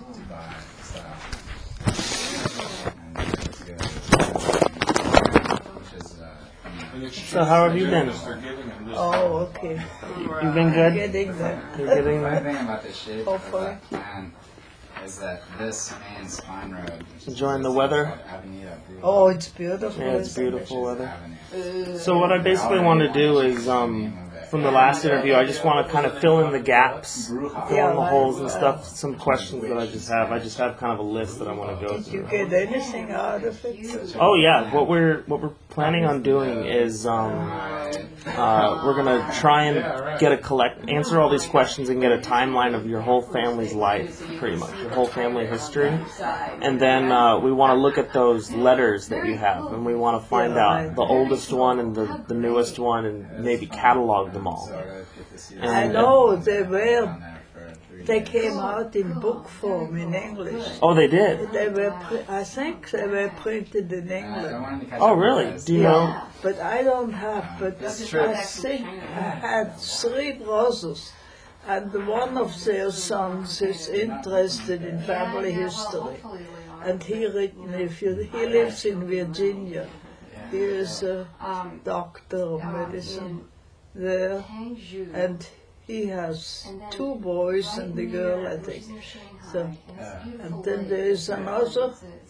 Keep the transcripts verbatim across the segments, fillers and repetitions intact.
to buy stuff. And it was good. Which is, uh, you know, So how have you been? Oh, okay. You've been good? Getting there. You're getting the there? thing about the shape of Hopefully. that plan is that this main spine road, which is Enjoying the this weather? called Avenida Blue Oh, it's beautiful. Yeah, it's isn't it? beautiful weather. Avenue. So what I basically want to do is, um, from the last interview, I just want to kind of fill in the gaps, fill in the holes and stuff, some questions that I just have. I just have kind of a list that I want to go Did you through. get anything out of it? Oh yeah, what we're what we're planning on doing is um, uh, we're gonna try and get a collect answer all these questions and get a timeline of your whole family's life, pretty much your whole family history, and then uh, we want to look at those letters that you have, and we want to find out the oldest one and the, the newest one, and maybe catalog them all. I And, know they were. They came out in book form in English. Oh, they did. They were. Pre- I think they were printed in England. Oh, really? Do you know? But I don't have. But I think I had three brothers, and one of their sons is interested in family history, and he written. If you, he lives in Virginia, he is a doctor of medicine there, and he has two boys and a girl, I think. So, and then there is another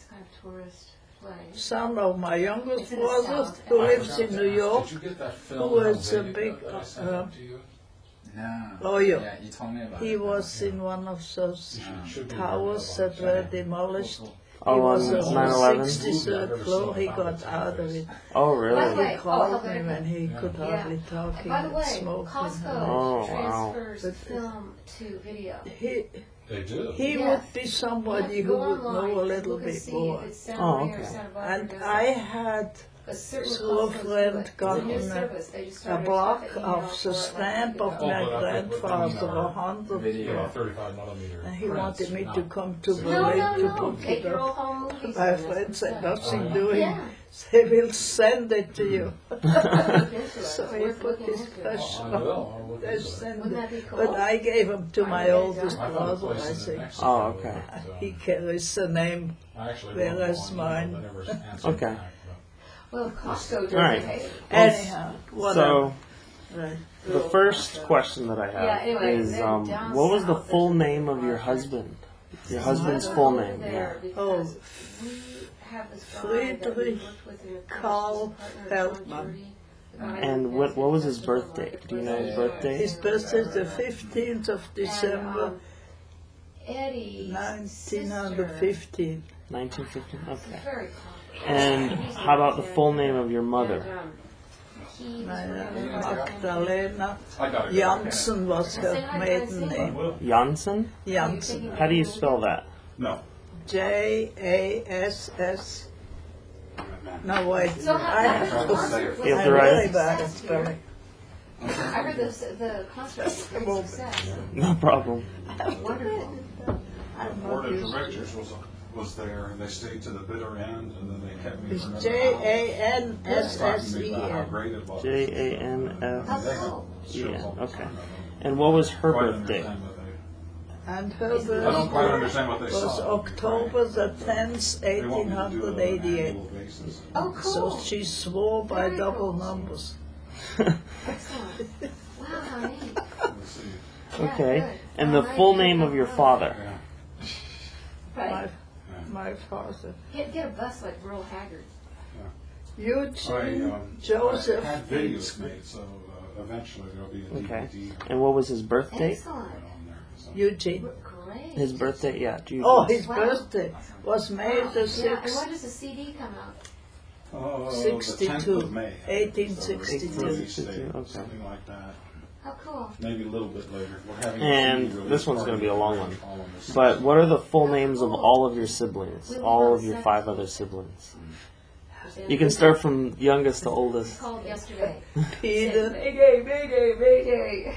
son of my youngest brother who lives in New York, who is a big uh, No. lawyer. Yeah, you told me about He it. was in one of those towers that were demolished. He Oh, was on on nine the eleven? sixty-third floor. He got out of it. Oh, really? He called me when he could hardly talk. He By the had way, smoke in Costco him. Oh, wow. transfers But- film to video. He, They do. he Yes. would be somebody who would know a little bit more. Oh, okay. And I had, through a friend, gotten a, a block of the stamp of my grandfather, a hundred, Video. thirty-five millimeter. and he wanted me to come to No, Berlin no, to no. put Take it your old up. home movies. My friend said, nothing doing. Yeah. They will send it to you. So So he put his pressure I on. will. I'll look They into it. send Wouldn't it. that be cool? But I gave him to my oldest I found a brother, place I in New think. Mexico Oh, okay. that, uh, He carries the name. I actually Whereas wrote one, mine- but never answered Okay. back, Well, Costco does All right. it. Hey. Anyhow, whatever. So Right. the first question that I have Yeah, anyway, is, they're um, down what was the south, full there's a name of your big husband? Your So husband's I full go name, yeah. there Oh, because we have this guy that we Friedrich worked with in a Karl partner, John Feldman. Judy, the guy And that what does what was the his festival birthday? market Do you know his place. birthday? His birthday is the fifteenth of And, December, um, Eddie's nineteen sister, fifteen. nineteen fifty. is Okay. very And complicated. how about the full name of your mother? And, um, he was My really uh, good. Magdalena I gotta go. Janssen was her maiden I name. will. Janssen? Janssen. How do you spell that? No. J A S S. No, wait. So how, I how have was the to. concert? You have I'm to write really it? bad at spelling. I heard this, the concert was a great success. No problem. Wonderful. The I'm board not of used to it. directors was, was there, and they stayed to the bitter end, and then they kept me It's for another J hour. A N S Talking S to me E about how N. great it was. J A N F. How They had cool. shows Yeah, all the okay. time. And what was her Quite birthday? understand what they- And her I don't quite birthday understand what they was saw. October the tenth, They want eighteen me to do it on an eighty-eight. annual basis. Oh, cool. So she swore by Very double cool. numbers. Excellent. Wow, how neat. Let's see. Okay. good. And the All right, full good. name of your father? Yeah. Right. My, my father. Get, get a bus like Merle Haggard. I, Eugene um, Joseph I had videos Beatsman. made, so uh, eventually there'll be a D V D Okay. And what was his birth date? Excellent. right on there. So. Eugene. Great. His birthday, yeah. Do you Oh, his Wow. birthday was May Wow. the Yeah, and sixth, when does the C D come out? Oh, the tenth sixty-two, of May. eighteen So sixty-two. release date, Okay. Something like that. How cool. Maybe a little bit later. We're having a And C D release this one's gonna party be a long one. all on this But side. what are the full names of all of your siblings? All of your five other siblings. You can start from youngest to He oldest. called yesterday. Peter, Mayday, Mayday, Mayday.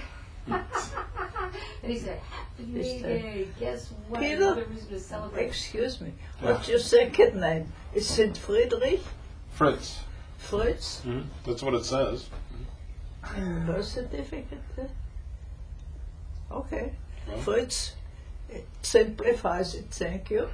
And he said, Happy Is that- Mayday. Guess what? Peter? Another reason to celebrate. excuse me, what's your second name? Is it Friedrich? Fritz. Fritz? Mm-hmm. That's what it says. In the birth certificate? uh? Okay. Well. Fritz It simplifies it, thank you.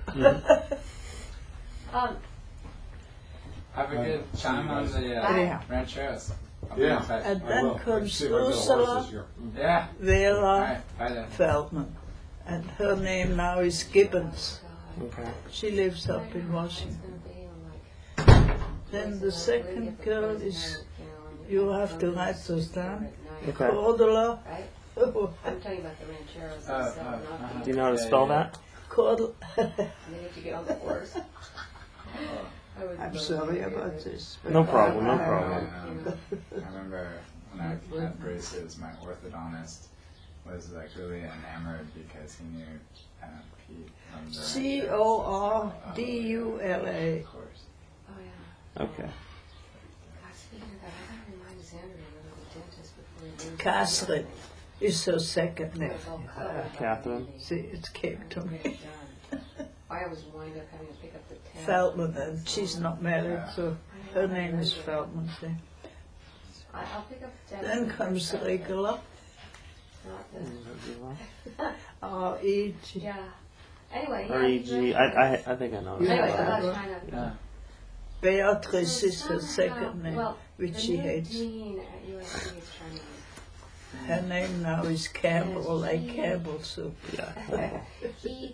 Um, Have a good time on the uh, Anyhow. rancheros. I'll be in Yeah. touch. And I then will. comes See if I can get a horse Ursula this year. Yeah. Vera Alright, bye then. Feldman. And her name now is Gibbons. Okay. She lives up in it's Washington. gonna be like. Then the second girl is, you have to write those down, Okay. Cordula. Right? I'm talking about the rancheros Uh, uh, themselves, not uh-huh. Do you know how to Yeah, spell yeah. that? Cordula. the, they need to get on the horse. I would I'm love sorry to about hear this. No problem, no I- problem. Um, I remember when I had braces, my orthodontist was like really enamored because he knew uh, Pete from the C rancheros. O R D U L A. Of course. Oh, yeah. Okay. God, speaking of that, I gotta remind Xander to go to the dentist before he leaves. Catherine is her second name. It's all covered. Catherine. See, it came to me. Done. I always wind up having to pick up the tab. Feldman, and she's not married, so her name is Feldman. See. I- I'll pick up the tab. Then comes regular, Not the- R E G. Yeah. Anyway, yeah. R E G. I, I, I think I know. Yeah. Anyway, that. I was trying to. Yeah. Beatrice is her So second somehow- name, well, which the she new hates. dean at U S C is Chinese. Her name now is Campbell, or like Campbell soup. Yeah. he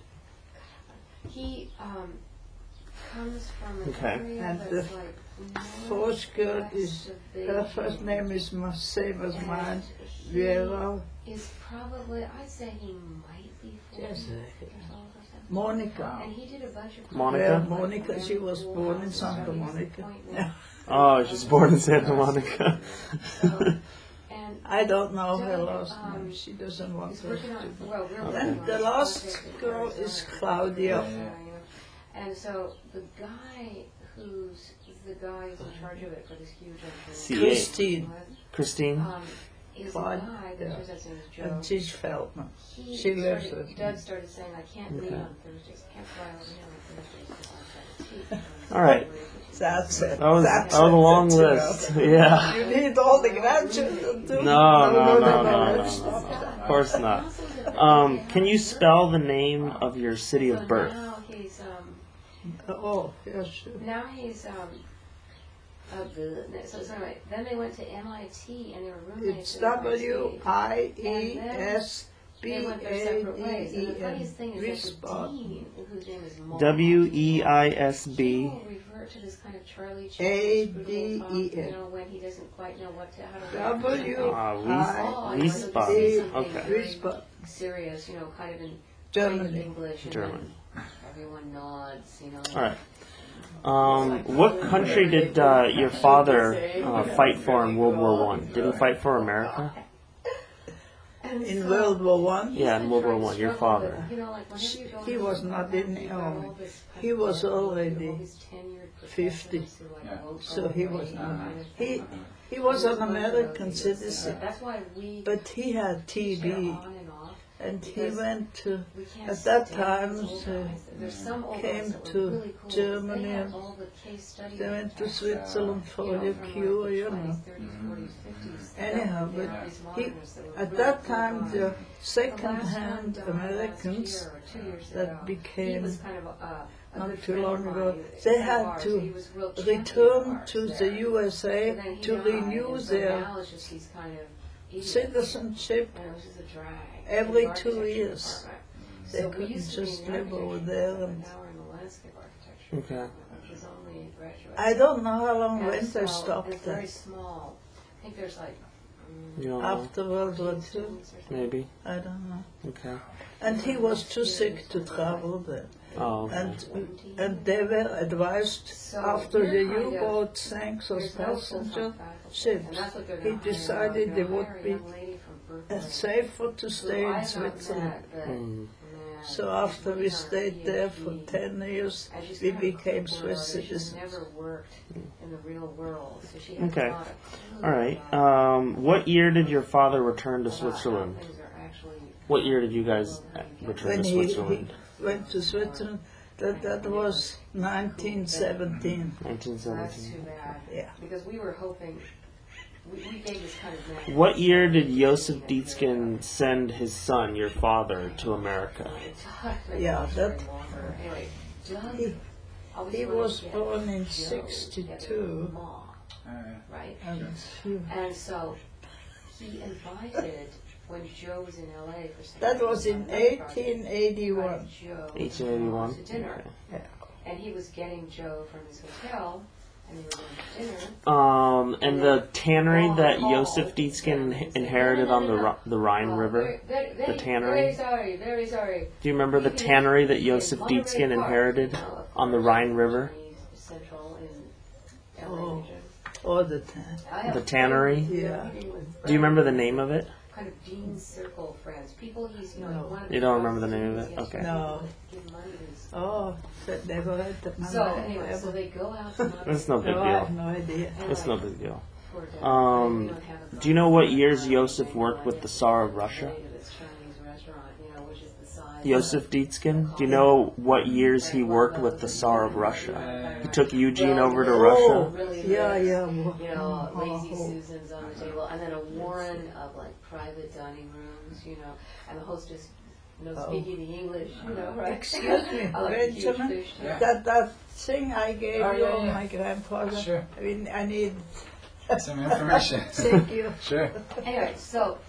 he um comes from an Okay. area And that's the like Fourth girl northwest is, of her first Beijing. name is the same as And mine, he Vera. is probably, I'd say he might be forty Yes. years old or something. Monica. And he did a bunch of Monica? Well, like, Monica, she was very born in cool Santa houses, Monica. appointments. Oh, she's born in Santa Monica. So, and I don't know her Don't, last um, name. She doesn't want he's to. working on, well, we're working And on the this last project girl in is Arizona. Claudia. Yeah. And so the guy who's the guy who's in charge of it for this huge C engineering A. Christine. Christine. um, is a Claude, guy that yeah. turns out his name is Joe. And she's Feldman. He She lives started, with Doug me. started saying, I can't leave Okay. on Thursdays, I can't fly over here on Thursdays because I'm trying to teach. All right. That's it. That was That's that was a it. long That's list. it. Yeah. You need all the grandchildren too? No, no, no, no, no, let's no, stop no. that. Of course not. Um, can you spell the name of your city So of birth? now he's, um, Oh, yeah, sure. now he's, um, oh, good. So, so anyway, then they went to M I T and they were roommates. It's at M I T. W I E S B They A went their separate ways. D And the E funniest N. thing is that Respond. the dean, whose name is Maul, W E I S he B. will revert to this kind of Charlie A Chaplin D talk, E N. you know, when he doesn't quite know what to, how to W Ah, I Wies- Oh, Wiesbaden. say something Okay. very Respond. serious, you know, kind of in kind of Germany. English, and German. then everyone nods, you know. All right. Um, what country did uh, your father uh, fight for in World War One? Did he fight for America? And In so- World War One, Yeah, in World War One. Your Struggle, father. but, you know, like, whenever you go he to was the- not in the you got all army. this kind He of was people, already all these tenured fifty. professors who, like, Yeah. vote So he for was you not. kind of He thing. he was an He one of American those. citizen, That's why we but he had T share B, on and off. and he Because went to We can't At that sit down time, with these old uh, guys. There's some old came guys that were to really cool. Germany They had and all the case studies they went to of, Switzerland you for know, the from, like, cure, the you twenties, know. thirties, forties, fifties. Anyhow, They but were these he, modernists that were at really that cool time, guys. the The last one second-hand died Americans last year or two years that ago. He became was kind of a, a not good too friend of long mine. ago, He was they a friend of had ours. to He was a real champion of return ours to there. the U S But A then he to died, renew and so their now it's just these kind of idiots. citizenship. And it was just a drag. every The two architecture years. department. They So we couldn't used to be just in the live over architecture there department, and- now we're in the landscape architecture. Okay. It was only graduates. I don't know how long And when so they stopped it's very that. small. I think there's like mm, You don't know? After World War Two, students or something. Maybe. I don't know. Okay. And he was too sick to travel there. Oh, okay. And and they were advised So after the you're kind of- U-boat sank those There's no passenger full-time faculty, ships, and that's what they're he gonna hire decided now. they They're would gonna be hire a young lady from Berkeley. uh, safer to Who stay I in have not Switzerland. met, but, Mm. man, So he's after really we on a stayed there for PhD. ten years, And she's we kind of a became cool Swiss artist. She's citizens. never worked in the real world, so she has Okay. a lot of All right. Um, what year did your father return to about how Switzerland? things are actually- What year did you guys uh, return When to he, Switzerland? he went to Switzerland, that, that was nineteen seventeen. nineteen So that's too seventeen. bad. Yeah. Because we were hoping we, we gave this kind of map. What year did Joseph Dietzken send his son, your father, to America? Yeah, that- Anyway, Doug He, always he wanted was to get born in Joe sixty-two, together with Ma, Uh, right? and he, And so he invited, when Joe was in L A for some that was in eighteen eighty-one. invited Joe eighteen eighty-one. to dinner. Okay. And he was getting Joe from his hotel, and they were going to dinner. Um, and the tannery that Joseph Dietzken inherited on the Ri- the Rhine Uh, River. very, very, the tannery? Very sorry, very sorry. Do you remember the tannery that Joseph Dietzken inherited on the Rhine River? Central in L A Oh. region. All the time. I have The tannery? Yeah. Do you remember the name of it? Kind of Dean's circle friends, people he's you know. No. one of You the don't remember the bosses name of he it? has Okay. No. give money to his- Oh, that never had the So anyway, so they go out to That's no big No, I have deal. no idea. It's no big deal. for dinner. Um, We don't have a do you know what years phone. Joseph worked with the Tsar of Russia? This Chinese restaurant, you know, which is the size Joseph of- Dietzken? Do you know what years he worked with the Tsar of Russia? He took Eugene over to Russia. Really Yeah, rich, yeah. You know, lazy Oh. Susans on the table, and then a warren of like private dining rooms, you know, and the hostess, you know, Oh. speaking the English, you know, right? Excuse me, I like a huge Benjamin. fish. Yeah. That that thing I gave Oh, you yeah, on yeah. my grandfather. Sure. I mean, I need. Some information. Thank you. Sure. Anyway, so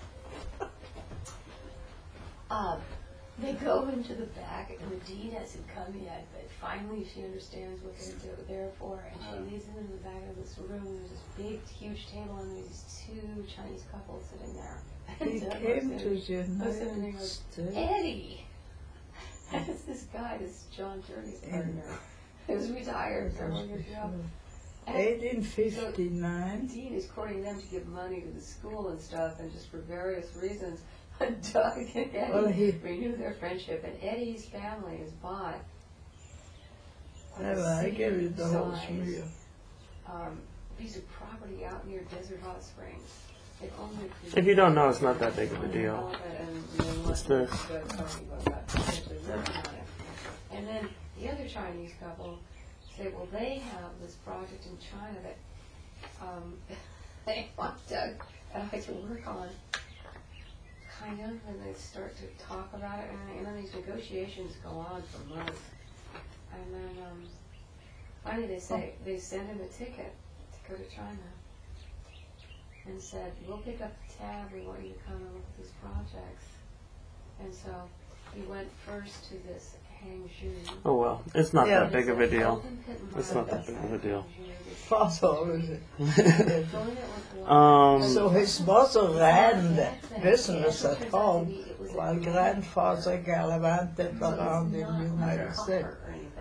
uh, they go into the back, and the dean hasn't come yet, but finally she understands what they're do- there for, and she leads them into the back of this room. There's this big, huge table, and there's these two Chinese couples sitting there. He And Doug came looks to at the him, looks at him and he United goes, States. Eddie! And it's this guy, this John Journey's partner, who's retired several years ago. And eighteen fifty-nine. Dean is courting them to give money to the school and stuff, and just for various reasons, Doug and Eddie Well, he- renew their friendship, and Eddie's family has bought a Never, I gave you the whole city-size, schmear. um, piece of property out near Desert Hot Springs. They've only If you don't know, it's not that big of a deal. It's this. And then the other Chinese couple say, well, they have this project in China that um, they want Doug and I to work on, kind of, and they start to talk about it, and, and then these negotiations go on for months. And then um, finally they say, they send him a ticket to go to China and said, we'll pick up the tab, we want you to come and look at these projects. And so he went first to this Hangzhou. Oh well, it's not Yeah. that big of a deal. Open pit It's mine not that big of a deal. Hangzhou. Father was it. Filling it with water. Um, So his mother ran the business at home, while grandfather gallivanted around in the United States.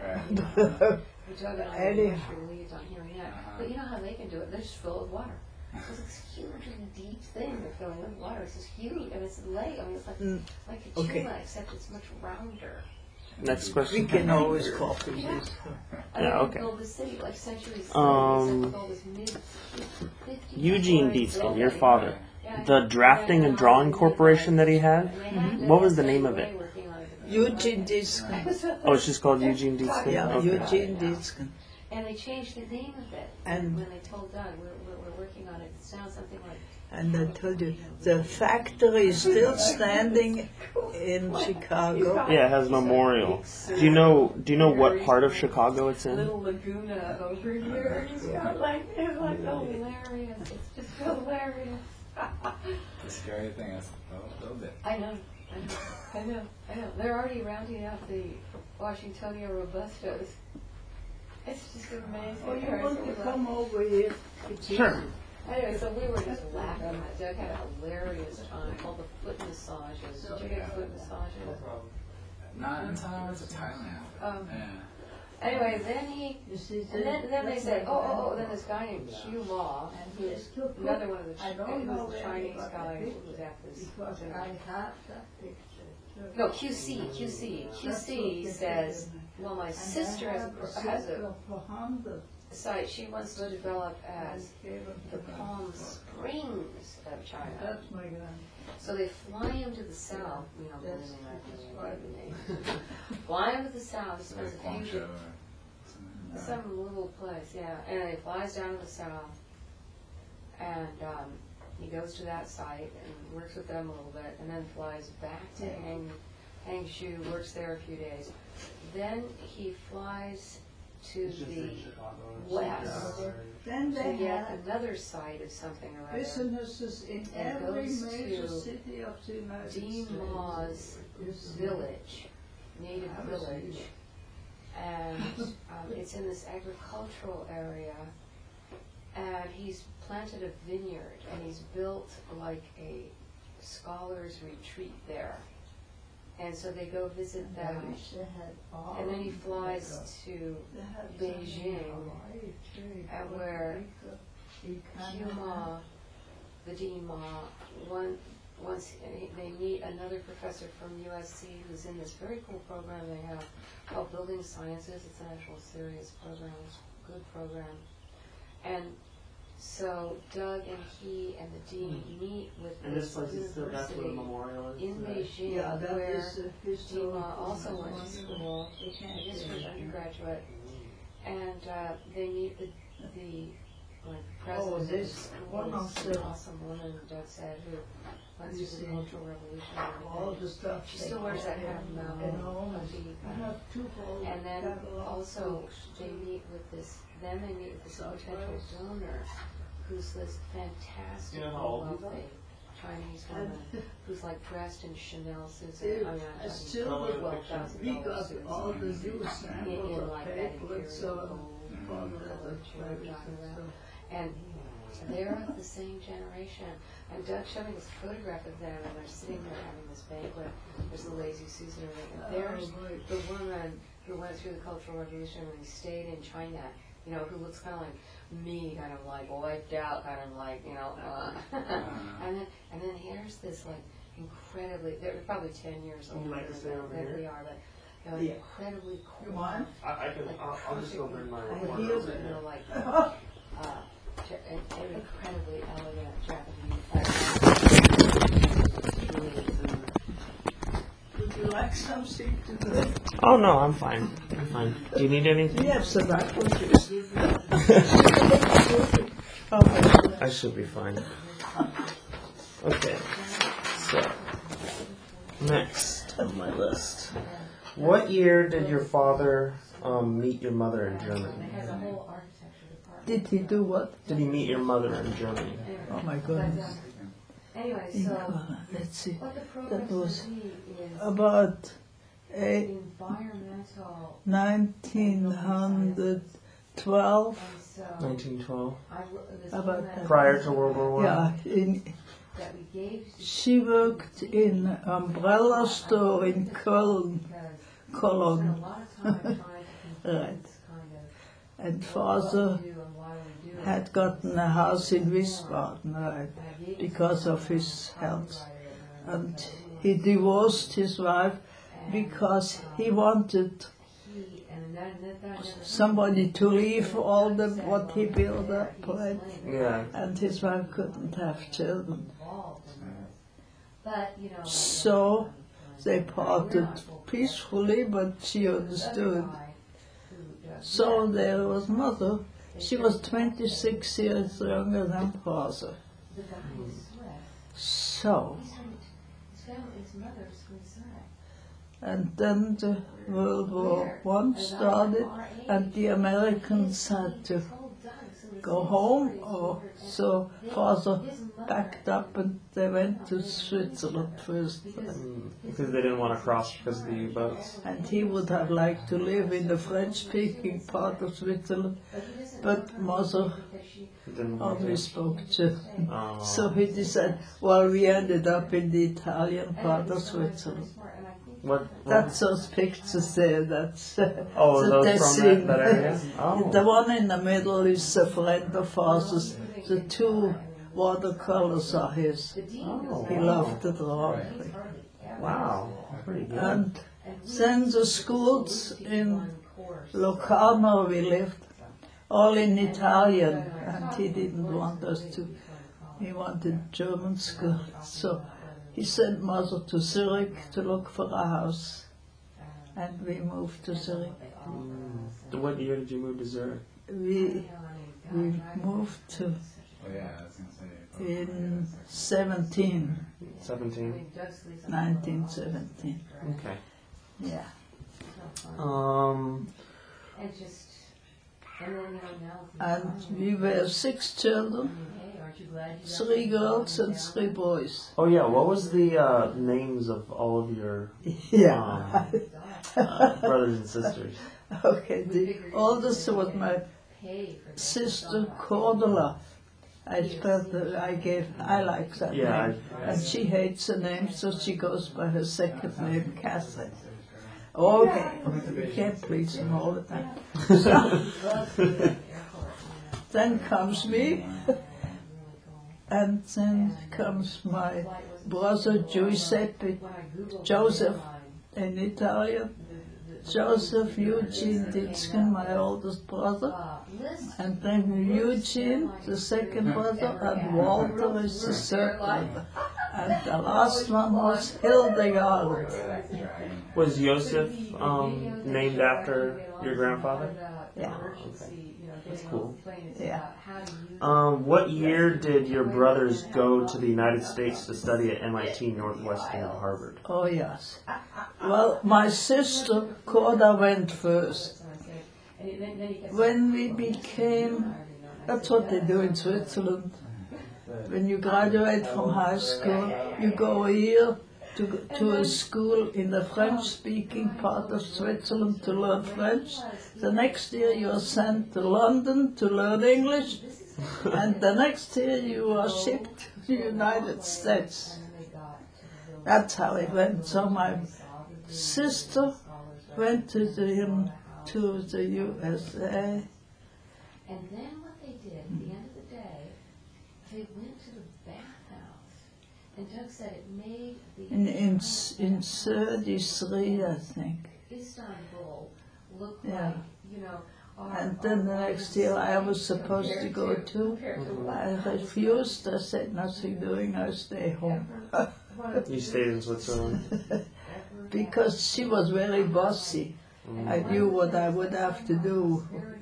Right. Anyhow. But you know how they can do it? They're just filled with water. It's this huge and deep thing they're filling with water. It's just huge, and it's a lake. I mean, it's like Mm, like a okay. tuna, except it's much rounder. Next We question. can always copy Yeah. this. I Yeah, mean, okay. they built the city like centuries Um, ago, except with all this mid fifties Eugene story Dietzken, building. your father. Yeah, The drafting and drawing corporation that he had? and they had What was the the name of S A it? working on it. Eugene Dietzken. Oh, it's just called Eugene Dietzken? Yeah, Okay. Eugene Dietzken. And they changed the name of it. And- when they told Doug, we're, we're, we're working on it, it sounds something like. And I told you, the factory is still standing in Chicago. Yeah, it has a memorial. Do you know do you know what part of Chicago it's in? Little Laguna over here. It's got like, it's like hilarious. It's just hilarious. The scary thing is they'll build it. I know, I know, I know, I know. They're already rounding up the Washingtonia Robustos. It's just amazing. Oh, you Right, want so to we come laugh. over here? Sure. Anyway, so we were just laughing at Doug had a hilarious time. All the foot massages. Did you get foot massages? Not until I went to Thailand. Um, Yeah. Anyway, then he, You see, and then, then they said, oh, oh, oh, then this guy named Q Law, who is another one of the, Ch- who was the Chinese guy who was at this. Because I have that picture. No, Q C, Q C. Q C says, well, my sister has a, has a site she wants to develop as the Palm Springs of China. That's my grand. So they fly him to the south, you know, That's- living like this, name. Fly him to the south, It's spends like a few Guangzhou days, or something. some little place, yeah, and he flies down to the south, And um, he goes to that site and works with them a little bit, and then flies back to Hang, Hangshu, works there a few days. Then he flies to the west Then to they get had another site of something or other. businesses in And every goes major to city of the United States. Demaw's village, native village, and um, it's in this agricultural area, and he's planted a vineyard, and he's built like a scholars retreat there, and so they go visit that, and then he flies to Beijing, and where Huma, the Dima, one, once he- they meet another professor from U S C who's in this very cool program they have called Building Sciences. It's an actual serious program, it's a good program. And so Doug and he and the dean meet with And this this place is still, that's where the university memorial is. in Beijing, Yeah, that where is a historical Dima also went to school, I guess for undergraduate, and uh, they meet the, the like president Oh, of the this school, one of this the- awesome woman, Doug said, who went You through the see, Cultural Revolution and all everything. the stuff. She still wears that half mouth, Enormous. puffy I kind of- have two whole And then catalog also, books, they too. meet with this, then they meet with this Southwest. potential donor, who's this fantastic, You know how old these are? wealthy Chinese And woman, who's like dressed in Chanel suits, They- and, I mean, I I'm still talking would- twelve thousand we dollars got suits. all the new In, samples in of like that paper, imperial so gold, for color, the you know, what I'm talking about. so- And they're of the same generation. And Doug showed me this photograph of them, and they're sitting there having this banquet. There's the lazy Susan and everything. And there's Oh, right. the woman who went through the Cultural Revolution and stayed in China, you know, who looks kind of like me, kind of like wiped out, kind of like, you know. Uh, and then and then here's this like incredibly, they're probably ten years Would you older like to stay than over than here? we are, but you know, Yeah. incredibly cool. You want? I, I can, Like I'll, I'll just go bring my I recorder hear over that. You here. know, like uh, Ja- an, an incredibly elegant Japanese. Really, Would you like something to drink? Oh no, I'm fine. I'm fine. Do you need anything? We have some apple juice. Okay. I should be fine. Okay. So, next on my list. What year did your father um, meet your mother in Germany? It has a whole architecture department. Did he do what? Did he meet your mother in Germany? Oh my goodness. Anyway, In so Ghana, let's see. what the program That was should be is about eh, environmental. nineteen twelve. And so nineteen twelve. I, wo- this About woman that. Prior to World War One. Yeah, in, that we gave she worked in umbrella store in Köln, because Cologne. spent a lot of time trying to Right. convince kind of And what father we do and why we do it. had gotten a house in Wiesbaden, right, because of his health. And he divorced his wife because he wanted He- and that- that- that never- somebody to leave all the what he built up, right? Yeah. And his wife couldn't have children. involved in this. But, you know, So they parted peacefully, but she understood. So there was mother. She was twenty-six years younger than father. the guy is Swiss. So, His family, his mother's Swiss. and then the World War One started, and the Americans had to go home, or so father packed up and they went to Switzerland first. Mm, because they didn't want to cross because of the U-boats. And he would have liked to live in the French-speaking part of Switzerland, but mother Didn't want only to. spoke German. Oh. So he decided, well, we ended up in the Italian part of Switzerland. What? what- That's those pictures there, that's uh, oh, the those from Tessin. that, that area? Oh. The one in the middle is a friend of father's. The two watercolors are his. Oh, He wow. loved to draw. Wow. Pretty good. And then the schools in Locarno we lived, all in Italian, and he didn't want us to. He wanted German school, so he sent mother to Zurich to look for a house, and we moved to Zurich. Mm. What year did you move to Zurich? We we moved to But yeah, I was gonna say. in seventeen, Seventeen. nineteen seventeen. Okay. Yeah. Um. And just, and then, you know, now. And we were six children, Hey, aren't you glad you got three some girls and down? three boys. Oh yeah. What was the uh, names of all of your Yeah. uh, brothers and sisters? Okay, the oldest was my Pay for that. sister Cordula. I spelled the, I gave, I like that Yeah, name. And she hates the name, so she goes by her second name, Catherine. Okay, we can't please them all the time. So, then comes me, and then comes my brother Giuseppe Joseph in Italian, Joseph Eugene Ditskin, my oldest brother, and then Eugene, the second brother, and Walter is the third brother. And the last one was Hildegard. Was Joseph um, named after your grandfather? Yeah. That's cool. Yeah. Um, what year did your brothers go to the United States to study at M I T, Northwestern, and Harvard? Oh, yes. Well, my sister Corda went first. When we became, that's what they do in Switzerland. When you graduate from high school, you go a year to, to a school in the French-speaking part of Switzerland to learn French. The next year you are sent to London to learn English, and the next year you are shipped to the United States. That's how it went. So my sister went to the, to the U S A. And then what they did at the end of the day, they went to the bathhouse. And Doug said it made the In, in, in thirty-three, I think. Istanbul look Yeah. like, you know, our, And then the our next year I was supposed to go too. I refused. I said, nothing doing, I stay home. You stayed in Switzerland. Because she was very bossy. I knew what I would have to do.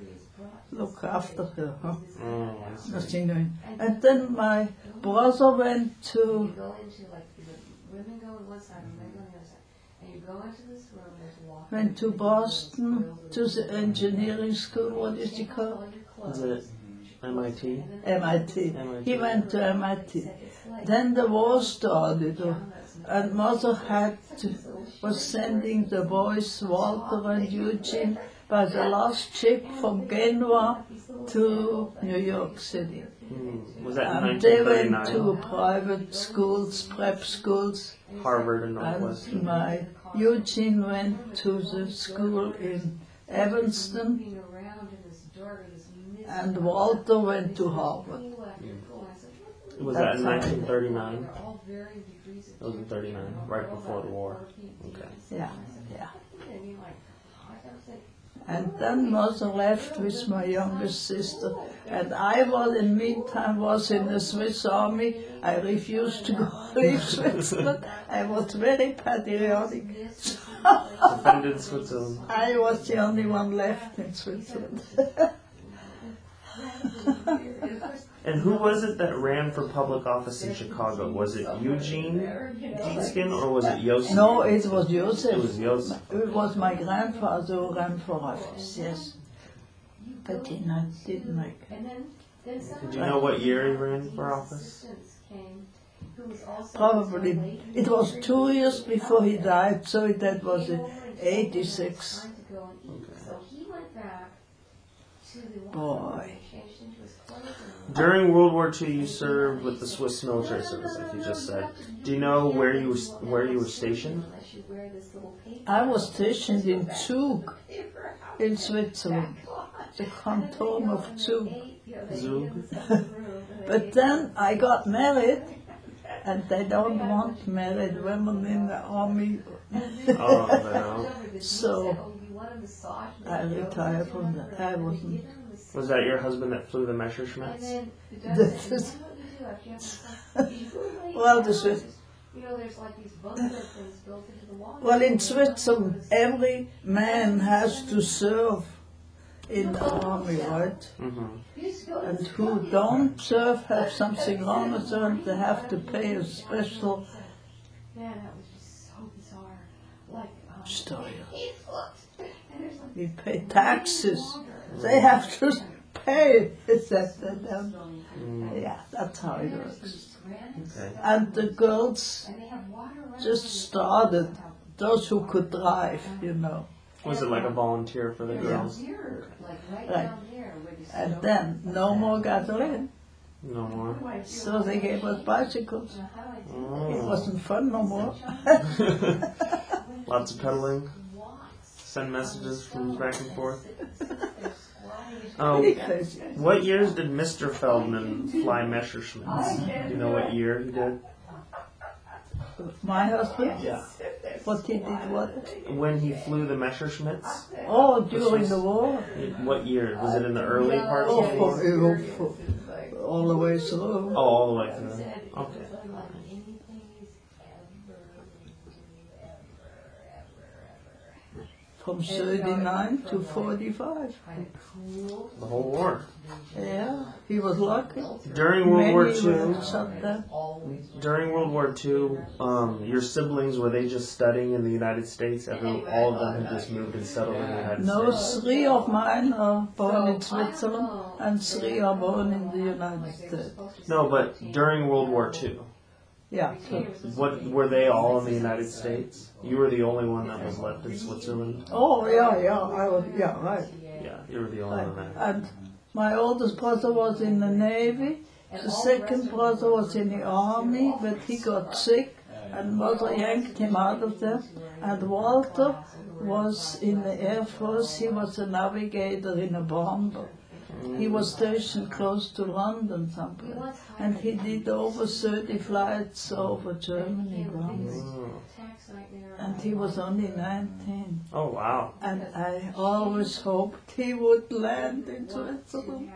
Look after her, huh? Oh, I see. Nothing doing. And then my brother went to, You go into like, the women go on one side and men go on the other side. And you go into this room, there's walking. went to Boston, to the engineering school, what is it called? Is it M I T? M I T. He went to M I T. Then the war started, uh, and mother had to, was sending the boys, Walter and Eugene, by the last ship from Genoa to New York City. Hmm. Was that in And they nineteen went to thirty-nine? private schools, prep schools, Harvard and and Northwestern. my Eugene went to the school in Evanston, Moving around in this dirt, this mist. and Walter went to Harvard. You left your school, and I said, "What Was that in That's nineteen thirty-nine? They're all varying degrees of That was in thirty-nine, right before the war. Okay. Yeah, yeah. And you're like, "Oh, I don't think." And then mother left with my youngest sister, and I was in meantime was in the Swiss army. I refused to go leave Switzerland. I was very patriotic. Defended Switzerland. I was the only one left in Switzerland. And who was it that ran for public office in Chicago? Was it Eugene Ditskin or was it Joseph? No, it was It was Joseph. Joseph. It was my grandfather who ran for office, yes. But he not, didn't make it. And then, then some Do you know what year he ran for office? assistants came, who was also Probably, it was two years before he died, so that was in eighty-six. Time to go and eat. So he went back to the Boy. and changed into his clothes and During World War Two, you served with the Swiss military service, like you just said. Do you know where you was, where you were stationed? unless you wear this little paper. I was stationed in Zug, in Switzerland, the canton of Zug. Zug. But then I got married, and they don't want married women in the army. Oh no. So I retired from that. I wasn't. Was that your husband that flew the Messerschmitts? This is- Well, the Swiss. You know, there's like these bunker things built into the wall. Well, in Switzerland, every man has to serve in the army, right? Mm-hmm. And who don't serve have something wrong with them. They have to pay a special Man, that was just so bizarre. Like, um, story. he looked, and there's like We pay taxes. They have to pay. It's that, that, that. Yeah, that's how it works. Okay. And the girls and they have water right just started. Those who could drive, you know. Was it like a volunteer for the Yeah. girls? here, like right, Right. down there where you And then no more gasoline. No more. So they gave us bicycles. It Oh. wasn't fun no more. Lots of pedaling. Send messages from back and forth. Oh, Pretty crazy. what years did Mister Feldman fly Messerschmitts? Do you know what year he did? My husband? Yeah. What he did what? When he flew the Messerschmitts? Oh, during the war? What year? Was it in the early parts Oh, of the for, war? for, for all the way through. Oh, all the way through. Okay. From thirty-nine to forty-five. The whole war. Yeah, he was lucky. During World War Many Two, were shot down. during World War Two, um, your siblings, were they just studying in the United States? Every, all of them had just moved and settled in the United No, States? three of mine are born in Switzerland and three are born in the United States. No, but during World War Two, Yeah, so, what, were they all in the United States? You were the only one that was left in Switzerland? oh yeah, yeah, I was, yeah, right. Yeah, you were the only right. one there. And my oldest brother was in the Navy. The second brother was in the army, but he got sick, and mother yanked him out of there. And Walter was in the Air Force. He was a navigator in a bomber. He was stationed close to London someplace, and he did over thirty flights over Germany ground. Oh. And he was only nineteen. Oh, wow. And I always hoped he would land in Switzerland.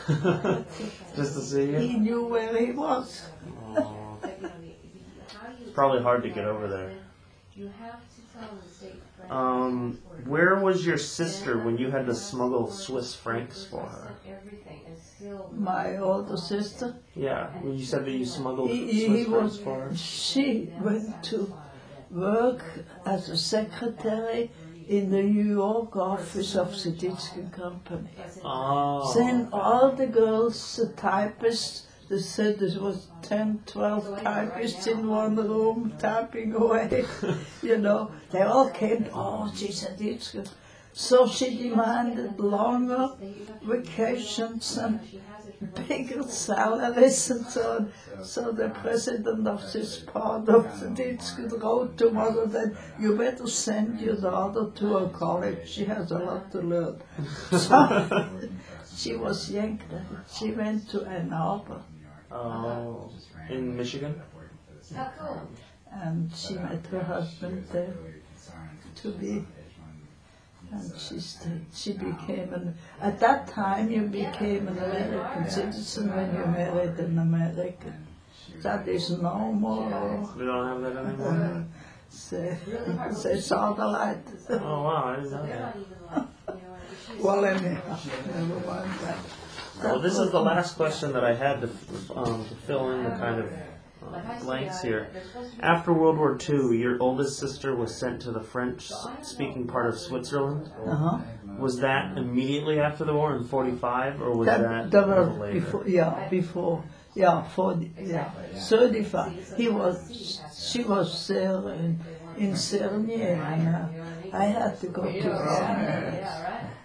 Just to see He you? knew where he was. Oh. It's probably hard to get over there. You have to tell the state friend. Um, where was your sister when you had to smuggle Swiss francs for her? Everything is still. My older sister, Yeah, you said that you smuggled he, he Swiss francs was, for her. she went to work as a secretary in the New York office of the Ditsky Company. Oh. Then all the girls, the typists, they said there was ten, twelve typists in one room typing away, you know. They all came, oh, she's a teacher. So she demanded longer vacations and bigger salaries and so on. So the president of this part of the district wrote to mother that you better send your daughter to a college. She has a lot to learn. So she was yanked. She went to Ann Arbor. Oh. In Michigan? How cool. And she met her husband there to be, and she stayed. She became an, at that time you became an American citizen when you married an American. That is no more. We don't have that anymore? They, they saw the light. Oh, wow, I didn't know that. Well, anyhow, never mind that. Well, this is the last question that I had to, um, to fill in the kind of uh, blanks here. After World War Two, your oldest sister was sent to the French-speaking part of Switzerland. Uh-huh. Was that immediately after the war in forty-five, or was that, That, that a little was later? before, yeah, before, yeah, forty, yeah, thirty-five. He was, she was there in, in Sernier, and uh, I had to go to Sernier.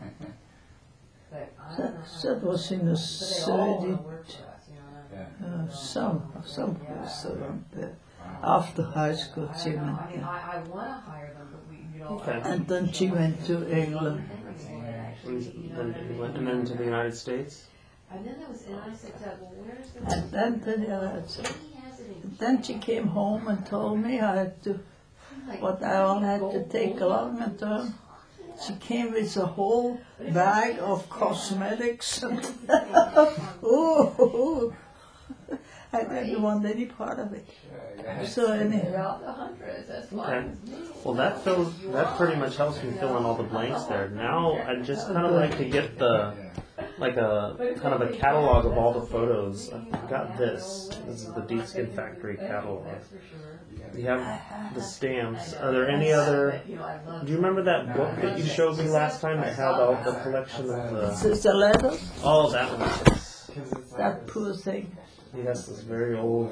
That, that was in the thirty, uh, some, some place around there. After high school, she went I mean, there. I, I want to hire them, but we, you know. Okay. And then she went to England. And then, and then to the United States? And then there was, and I said, Doug, well, where's the. And then to the United States. He has it in. Then she came home and told me I had to, what I all had to take along and turn. She came with a whole bag of cosmetics. And ooh, I didn't want any part of it. So They're anyhow, out the hundreds, that's Okay. fine with me. Well, that fills. That pretty much helps me fill in all the blanks there. Now I just kind of like to get the like a kind of a catalog of all the photos. I've got this. This is the Deepskin Factory catalog. That's for sure. You have the stamps. Are there any other? You know, I love. Do you remember that book that you showed me last time that had all the collection of the? this is a letter. Oh, that one. That poor thing. Yes, this very old.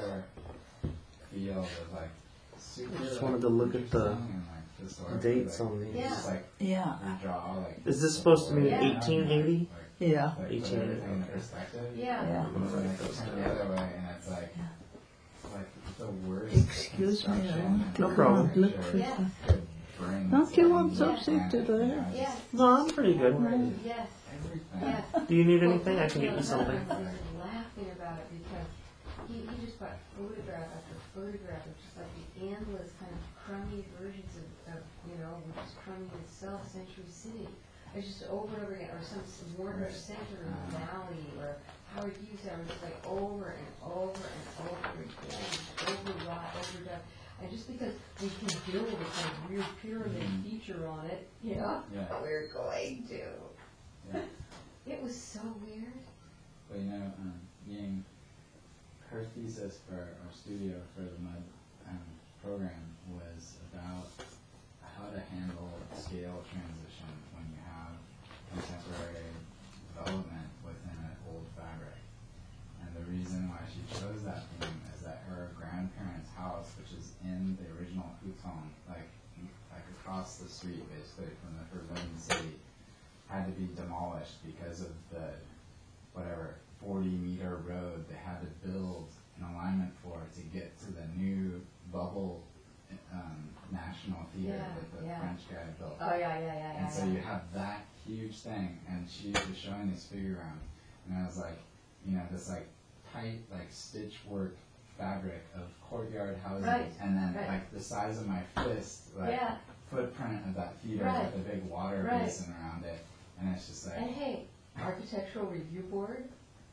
Feel of like super. Just wanted to look at the dates on these. Yeah. Just like Yeah, draw like. Is this supposed to be eighteen eighty? yeah, Like, eighteen, put everything in okay. perspective. Yeah. yeah. And then like turn the other way, and it's like like the worst. Excuse me, I construction want to No go problem. and look for Yeah. them. could bring Don't you want something something to to do? the planet, you know, Yeah. just No, I'm pretty good. Yes, everything. yeah. Do you need anything? I can get you something. I was laughing about it because he, he just got photograph after photograph of just like the endless kind of crummy versions of, of you know, which is crummy itself, Century City. It's just over and over again, or some Warner Center in the Valley, or Howard Hughes Tower, just like over and over and over again, overwrought, overdone. And just because we can build a kind of weird pyramid feature on it, you know, Yeah. we're going to. Yeah. It was so weird. But you know, um, being her thesis for our studio for the MUD um, program was about how to handle scale transition when you have contemporary development within an old fabric. And the reason why she chose that theme is that her grandparents' house, which is in the original Hutong, like like across the street basically from the Forbidden City, had to be demolished because of the whatever forty meter road they had to build an alignment for to get to the new bubble um, national theater Yeah, that the yeah. French guy built. Oh, yeah, yeah, yeah, yeah. And so yeah. you have that huge thing, and she was showing this figure around, and I was like, you know, this like tight like stitch work fabric of courtyard houses, Right, and then right. like the size of my fist, like Yeah. footprint of that theater Right. with a big water Right. basin around it, and it's just like, And hey, architectural review board,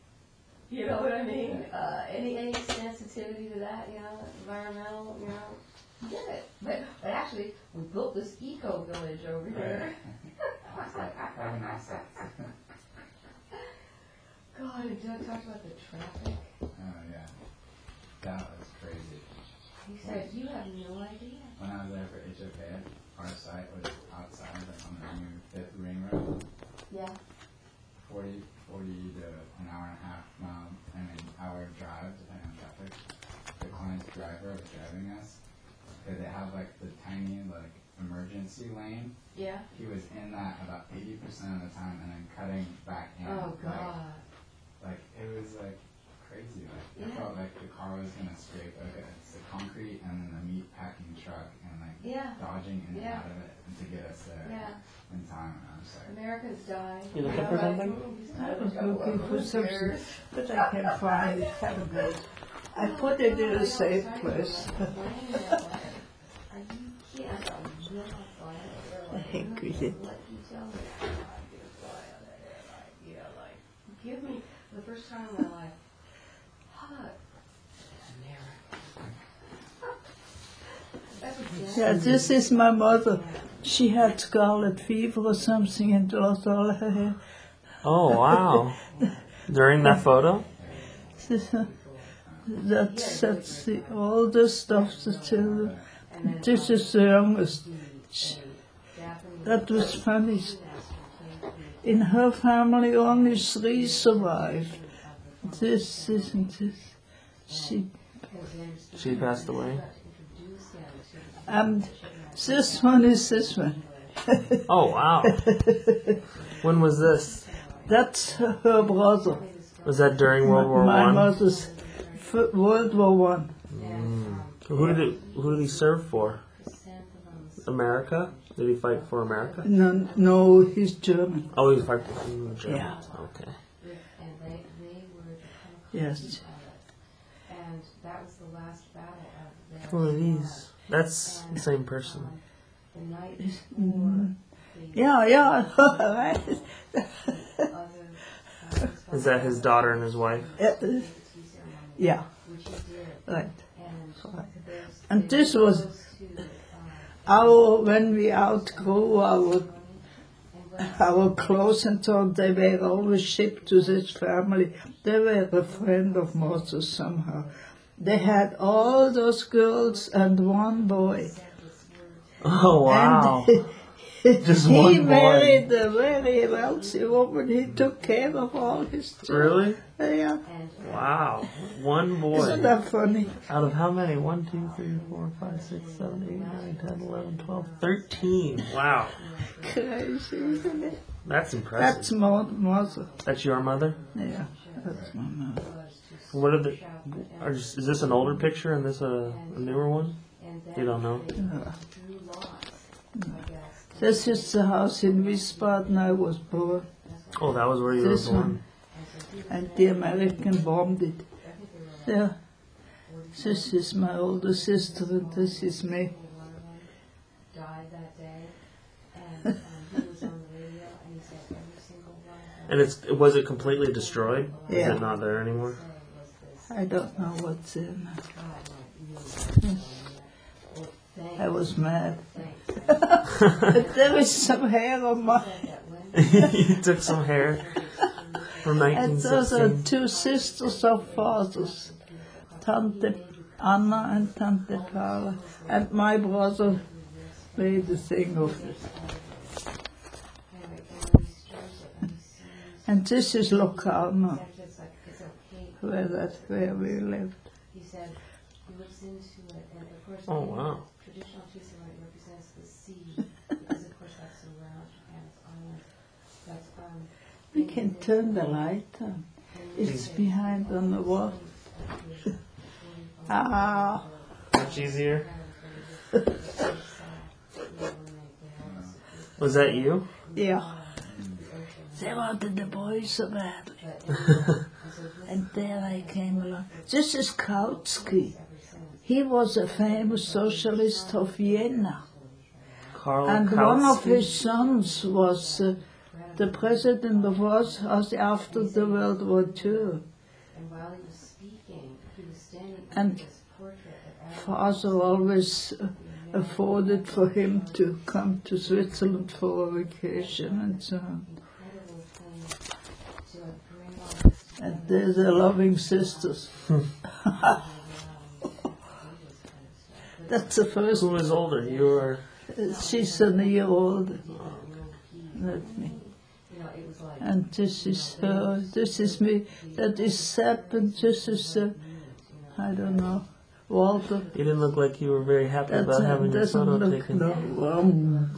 you know what I mean? Uh, any, any sensitivity to that, you know, environmental, you know, get it. But, but actually, we built this eco village over here. it's like how nice that. God, and Doug talked about the traffic. Oh yeah, that was crazy. He said, you have no idea. When I was there for H O K, our site was outside, like on the new Fifth Ring Road, Yeah. forty, forty to an hour and a half mile, I mean, hour drive, depending on traffic. The client's driver was driving us, because they have like the tiny, like, emergency lane. Yeah. He was in that about eighty percent of the time and then cutting back in. Oh, Like, God. like, it was like crazy, like, Yeah. I felt like the car was gonna scrape, okay, it's the concrete and then the meat packing truck and like Yeah. dodging in and Yeah. out of it and to get us there Yeah. in time, and I was like, Americans die. You looking for something? I was looking for something, but I can't find it. Have a good. I put it in a safe place. I think we did. Give me the first time in my life. Hug. Yeah, this is my mother. She had scarlet fever or something and lost all her hair. Oh wow! During that photo? This, uh, that's that's the oldest of the children. This is the youngest. That was funny. In her family, only three survived. This isn't this. She She passed away. and this one is this one. Oh wow! When was this? That's her brother. Was that during World War My One? mother's f- World War One. Who did it? Who did he serve for? America? Did he fight for America? No, no, he's German. Oh, he fight for the Germans. Yeah. Okay. And they, they were the Yes. and that was the last battle of their Who are these? That's the same person. the night Mm. before Yeah, yeah, right. the other uh, Is that his daughter and his wife? Uh, yeah. we Right. And this was our, when we outgrew our, our clothes and so on, they were always shipped to this family. They were a friend of Moses somehow. They had all those girls and one boy. Oh, wow. And Just he one boy. married a very wealthy woman. He took care of all his children. Really? Yeah. Wow. One boy. Isn't that funny? Out of how many? one, two, three, four, five, six, seven, eight, nine, ten, eleven, twelve, thirteen. Wow. Crazy, isn't it? That's impressive. That's my mother. That's your mother? Yeah, that's my mother. What are the? Are, is this an older picture and this a, a newer one? You don't know. Yeah. This is the house in Wiesbaden I was born. Oh, that was where you This were born. one. And the American bombed it. Yeah. This is my older sister and this is me. And it's was it completely destroyed? Is Yeah. it not there anymore? I don't know what's in it. I was mad. There is some hair on my... You took some hair from And nineteen those are sixteen. two sisters of fathers, Tante Anna and Tante Carla. And my brother made the thing of it. And this is Locarno, where that where we lived. Oh, wow. Traditional Tucson represents the sea, because of course that's around Japan's island. That's, um, We can turn the light on. It's behind on the wall. Ah, Much easier. Was that you? yeah. They wanted the boys so badly. And there I came along. This is Kautsky. He was a famous socialist of Vienna. Karl And one of Kautsky? his sons was uh, the president of us after the World War Two. and while he was speaking, he was standing And under this portrait of Adolf Father always uh, afforded for him to come to Switzerland for a vacation and so on. incredible thing to like bring all this And they're the loving sisters. That's the first. Who was older? You were. She's a year older than me. you know, it was like And this is her, this is me, that is Sepp, and this is, uh, I don't know, Walter. You didn't look like you were very happy That about having your doesn't photo look, taken. no. Um,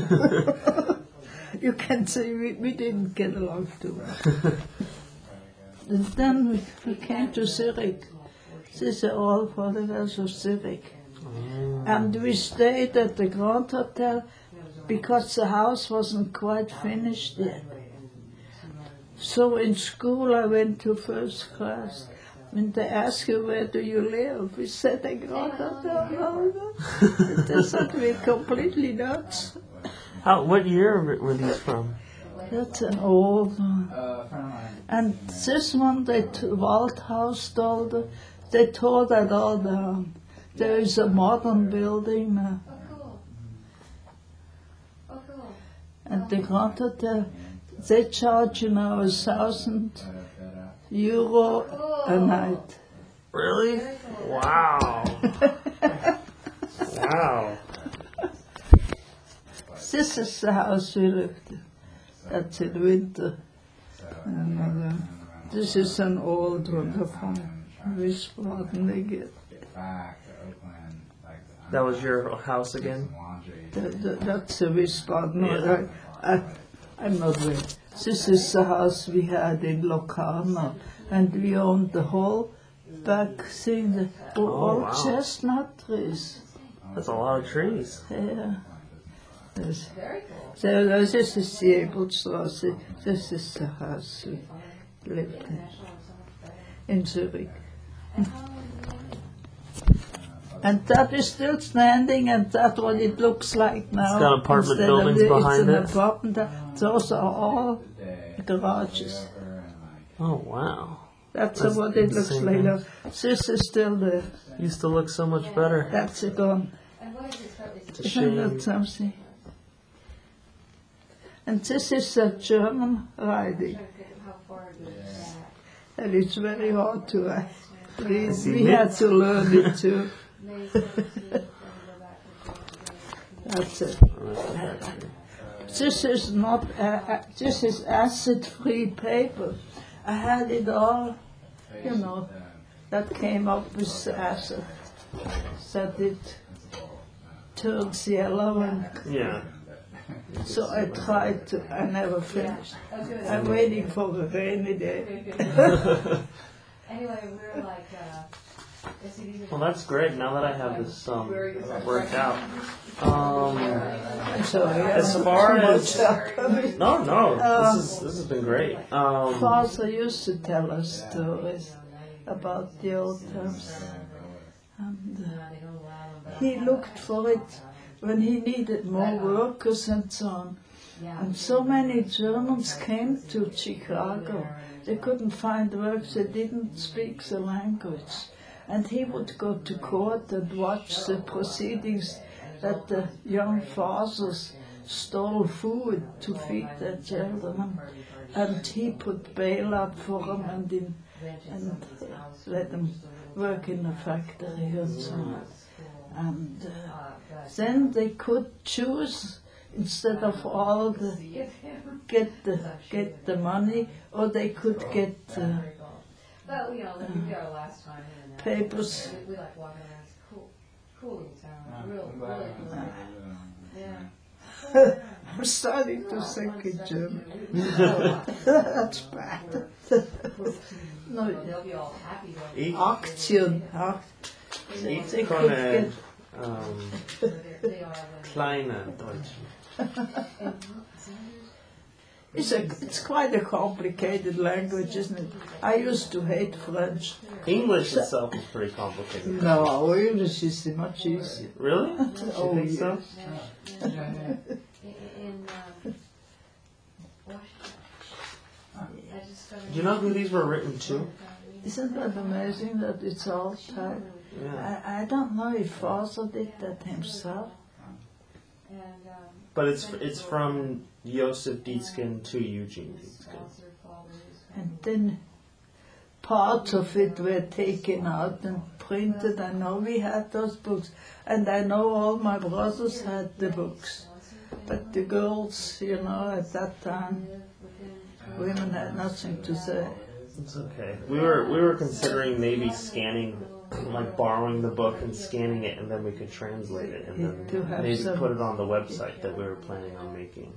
you can see we, we didn't get along too well. And then we, we came to Zurich. This is all photographs of Zurich. And we stayed at the Grand Hotel because the house wasn't quite finished yet. So in school I went to first class. When they asked you where do you live, we said the Grand Hotel. They said we're completely nuts. How? What year were these from? That's an old one. Uh, a friend of mine. And this one, they t- Waldhaus told her, they tore that all down. There is a modern building now. oh cool, oh cool. And the Grand Hotel, they charge you now a thousand euro a night. Really? Wow. Wow. This is the house we lived in. That's in winter. And, uh, this is an old one from Wiesbaden. They get Back to Oakland, like That was your house again? laundry. That, that, that's a Wiesbaden. I, I, I'm not there. This is the house we had in Locarno, and we owned the whole back thing, the Oh, all wow. chestnut trees. That's a lot of trees. Yeah. Yes. Very cool. So this is the Ebelstrasse. This is the house we lived in, in Zurich. And that is still standing, and that's what it looks like now. It's got apartment Instead of buildings the- behind it's it. an apartment. Those are all Day, garages. over and like Oh, wow. That's, That's what it the looks same like thing. now. This is still there. Used to look so much better. That's it gone. And what is it? It's a Isn't shame. that something? And this is a German riding. How far it goes back. And it's very hard to uh, read. See, We had mitts. to learn it too. May seventeenth, and go back to the That's it. Oh, that's the factory. This is not, uh, uh, this is acid-free paper. I had it all, you know, that came up with acid. That it turns yellow, and Yeah. so I tried to, I never finished. I'm waiting for a rainy day. Anyway, we're like, uh, let's see, these are- Well, that's great. Now that I have this um, worked out. Um, So, yeah, As far too as- much happening. no, no. This is this has been great. Um, Father used to tell us stories about the old times. And uh, he looked for it when he needed more workers and so on. And so many Germans came to Chicago. They couldn't find work, they didn't speak the language. And he would go to court and watch the proceedings that the young fathers stole food to feed their children. And he put bail up for them and, in, and let them work in the factory and so on. And uh, then they could choose, instead of all the get the get the money, or they could get uh, But we all, we got our last time in and papers. we, we like walking around, it's cool, cool town, real, really cool. Yeah. I'm starting to think in German. That's bad. No, They'll be all happy going. Ich, Aktien. Akt- They ich could komme get, ähm, They are the. kleine Deutsch. it's, a, it's quite a complicated language, isn't it? I used to hate French. English itself is pretty complicated. No, English is much easier. Really? Oh, You think so? In, in, um, Washington. I just started. Do you know who these were written to? Isn't that amazing that it's all typed? Yeah. I, I don't know if Father did that himself. And, um. But it's it's from Joseph Dietzken to Eugene Dietzken. Sponsored fathers. And then parts of it were taken out and printed. I know we had those books. And I know all my brothers had the books. But the girls, you know, at that time, women had nothing to say. It's okay. We were we were considering maybe scanning, like borrowing the book and scanning it, and then we could translate it, and To then have maybe some- put it on the website that we were planning on making.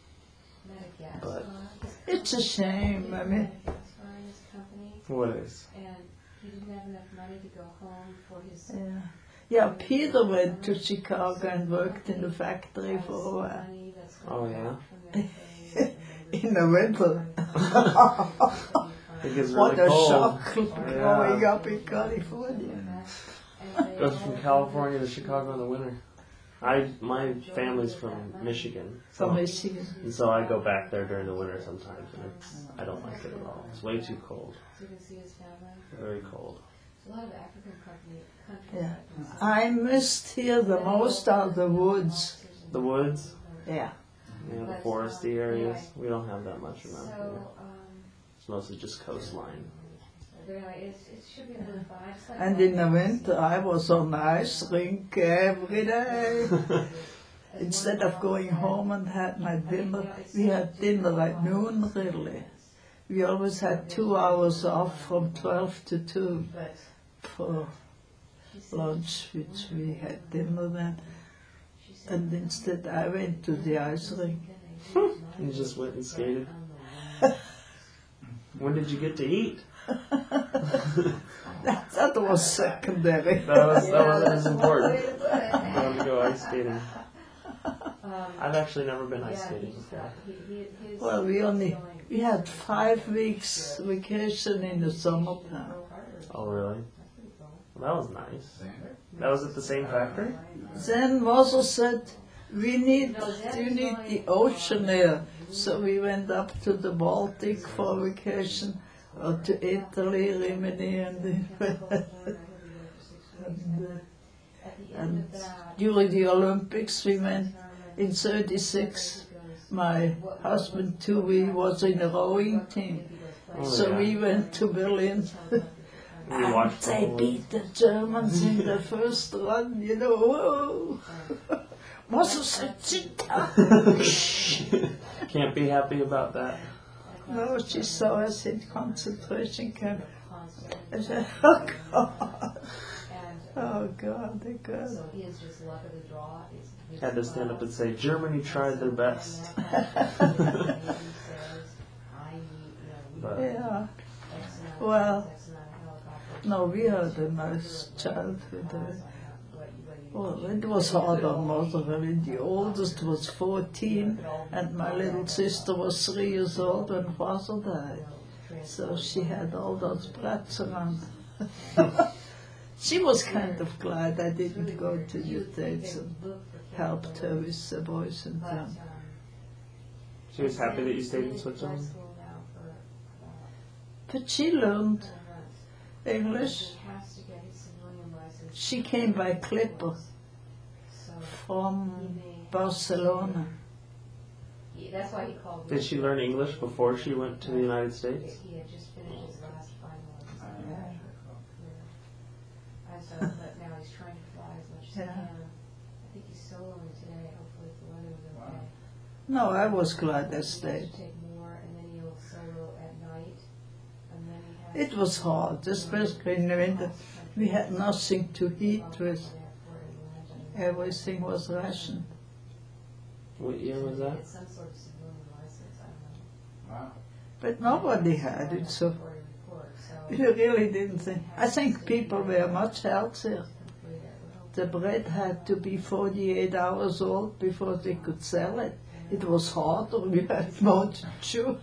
But It's a shame. I mean, what is? And he didn't have enough money to go home for his. yeah. Yeah, Peter went to Chicago and worked in the factory for a while. Money that's Oh yeah. In the winter. It gets What really a cold. shock growing up in California. Goes from California to Chicago in the winter. I my family's from Michigan, so, From Michigan. and so I go back there during the winter sometimes, and it's I don't like it at all. It's way too cold, So you can see his family. very cold. There's a lot of African company, countries. Yeah. that- I missed here the most are the woods. The woods, Yeah. you know, the foresty areas. We don't have that much around So, here. um, It's mostly just coastline. but anyway, it's, it should be really fun. I just like And in the winter I was on ice rink every day. Instead of going home and had my dinner, we had dinner at noon really. We always had two hours off from twelve to two for lunch, which we had dinner then. And instead I went to the ice rink. You just went and skated. When did you get to eat? That, that was secondary. That was that wasn't as Way important. to put it. I wanted to go ice skating. Um, I've actually never been ice yeah, skating he's, before. uh, he- he- his- Well, we only, we had five weeks vacation in the summertime. Oh really? Well, that was nice. That was at the same factory? Then Mother said, we need, you need the ocean air. So we went up to the Baltic for vacation or to Italy, Rimini, and, and, uh, and during the Olympics we went in thirty-six. My husband too, he was in a rowing team. Oh, So yeah. we went to Berlin. You And watched the they whole- beat the Germans in the first run, you know. Whoa. Was Can't be happy about that. No, she saw us in concentration camp. I said, oh God. Oh God, oh God. Had to stand up and say, Germany tried their best. But Yeah. Well, no, we had a nice childhood. uh, Well, it was hard on mother. I mean, the oldest was fourteen, and my little sister was three years old when father died. So she had all those brats around. She was kind of glad I didn't go to the States and helped her with the boys and them. she was happy that you stayed in Switzerland? But she learned English. She came by Clipper from Barcelona. That's why he called. Did she learn English before she went to the United States? He had just finished his last final of his undergraduate career. And so, but now he's trying to fly as much as he Yeah. can. I think he's soloing today. Hopefully, if the weather was okay. No, I was glad I stayed. He'll take more, and then he'll solo at night. And then he has. It was hard, especially in the winter. We had nothing to eat with. Everything was rationed. What year was that? It's some sort of civilian license. I don't know. Wow. But nobody had it, so For a report, so. we really didn't think. I think people were much healthier. The bread had to be forty-eight hours old before they could sell it. It was harder, we had more to chew.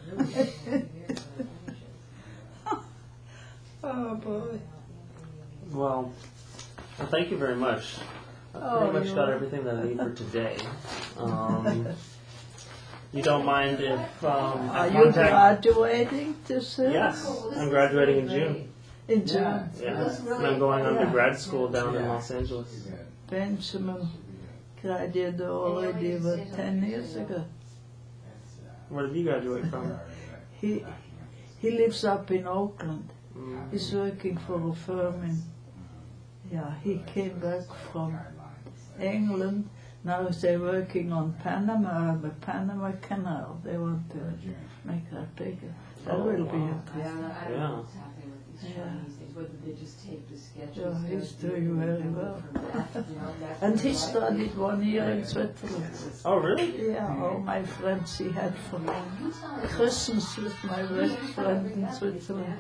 Oh boy. Well, well, thank you very much. I Oh, pretty much you're got welcome. everything that I need for today. Um, you don't mind if um, Are I you contact? graduating this year? Yes, I'm graduating in June. In June. Yeah, and I'm going on to grad school down in Los Angeles. Good. Benjamin graduated already about ten years ago. It's, uh, Where did you graduate from? He he lives up in Oakland. Mm. He's working for a firm in. Yeah, he came back from England. Now they're working on Panama, the Panama Canal. They want to make that bigger. That will be interesting. Yeah. Yeah. Whether they just take the sketches. Yeah, he's go doing through very and well. from that, you know, that's And what he I like. studied one year in Switzerland. Oh, really? Yeah, all my friends he had for Christmas with my best friend in Switzerland.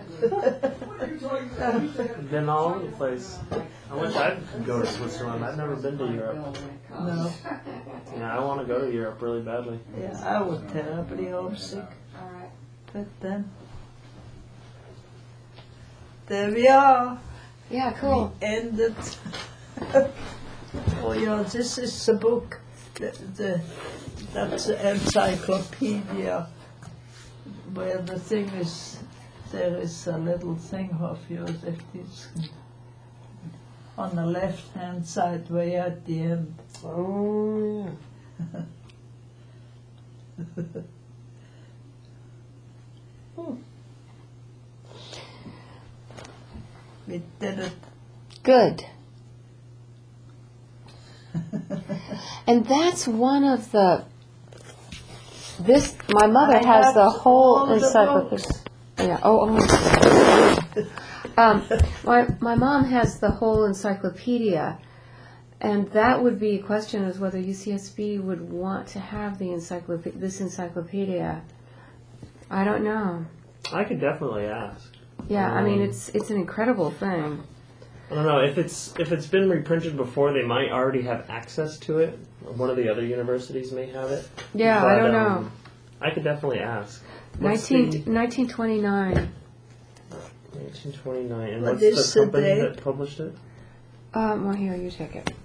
Been all over the place. I wish I could go to Switzerland. I've never been to Europe. No, Yeah, I want to go to Europe really badly. yeah, I was terribly homesick. All right. But then, there we are. Yeah, cool. Ended. Oh yeah, this is the book. The, the that's the encyclopedia. Where the thing is, there is a little thing of Joseph Dietzken on the left hand side, way at the end. Oh, yeah. We did it. Good. And that's one of the, this, my mother I has have the whole all the encyclopedia. books. Yeah, oh, oh. Um, my, my mom has the whole encyclopedia, and that would be a question is whether U C S B would want to have the encyclopedia, this encyclopedia. I don't know. I could definitely ask. Yeah, I mean, Um, it's, it's an incredible thing. I don't know if it's if it's been reprinted before. They might already have access to it. One of the other universities may have it. Yeah, But, I don't um, know. I could definitely ask. What's Nineteen, the- nineteen twenty-nine. nineteen twenty-nine. And What what's is the the company date? that published it? Um, well, here, you take it.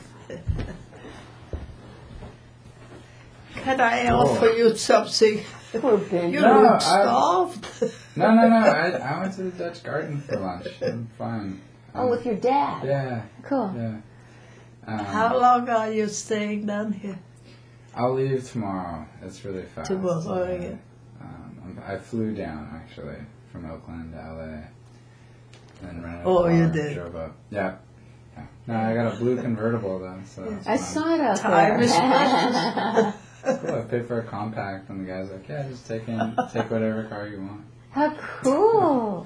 Can I offer you something? Poor Ben. You No, look I- starved. No, no, no. I, I went to the Dutch Garden for lunch. I'm fine. Oh, with your dad. Yeah, Cool. yeah. Um, How long are you staying down here? I'll leave tomorrow. It's really fast. Tomorrow, Yeah. yeah. Um, I'm- I flew down actually from Oakland to L A. Then rented a Oh, car, you did? Drove up. Yeah. yeah. No, I got a blue convertible though, so it's I fine. saw it out Time is there. Cool. I paid for a compact, and the guy's like, "Yeah, just take in, take whatever car you want." How cool.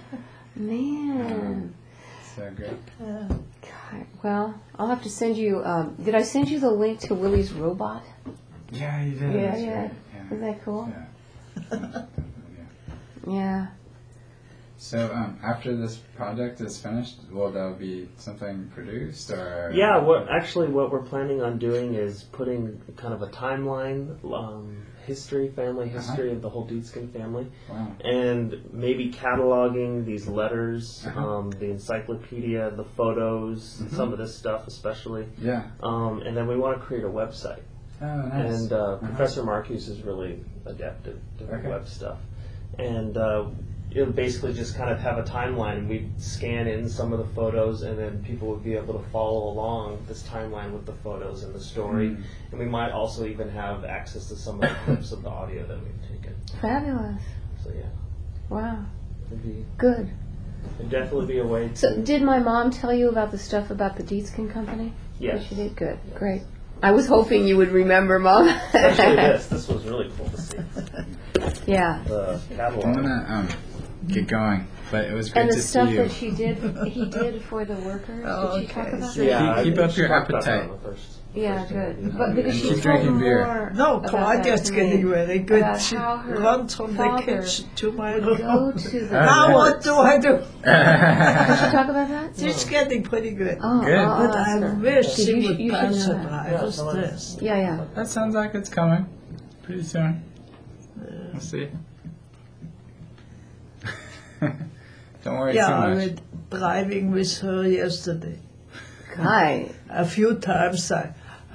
Man. So good. Yeah. God. Well, I'll have to send you, um, did I send you the link to Willie's robot? Yeah, you did. Yeah, That's yeah. right. Isn't that cool? Yeah. yeah. Yeah. So um, after this project is finished, will there be something produced or? Yeah, what actually what we're planning on doing is putting kind of a timeline, um, history, family history of the whole Deedskin family, Wow. and maybe cataloging these letters, Uh-huh. um, the encyclopedia, the photos, Mhm. some of this stuff especially, Yeah. um, and then we want to create a website. Oh, nice. And uh, Uh-huh. Professor Marcuse is really adept at doing Okay. web stuff. And uh, it would basically just kind of have a timeline, and we'd scan in some of the photos, and then people would be able to follow along this timeline with the photos and the story. Mm. And we might also even have access to some of the clips of the audio that we've taken. Fabulous. So yeah, Wow. it'd, be, Good. it'd definitely be a way to... So, did my mom tell you about the stuff about the Deedskin Company? Yes. She did? Good. Great. I was hoping you would remember, Mom. Especially this. This was really cool to see. Yeah. The I'm catalog. gonna um, get going, but it was great And the to stuff see you. that she did, he did for the workers. Oh, did she talk okay. about So that? Yeah, Keep I- up your she talked about that appetite. on the first- Yeah, first good. interview. But because And she keep told drinking beer. more No, about Claudia's that to getting me, very good. about She how her runs from the father kitchen to my would room. go to the Now what courts. do I do? Did she talk about that? She's getting pretty good. Oh, Good. I'll But ask I her. wish Because she you would should- you should pass know it. that. I Yeah, was so let's- stressed. Yeah, yeah. That sounds like it's coming pretty soon. We'll see. Don't worry Yeah, too I much. went driving with her yesterday. Hi. A few times I.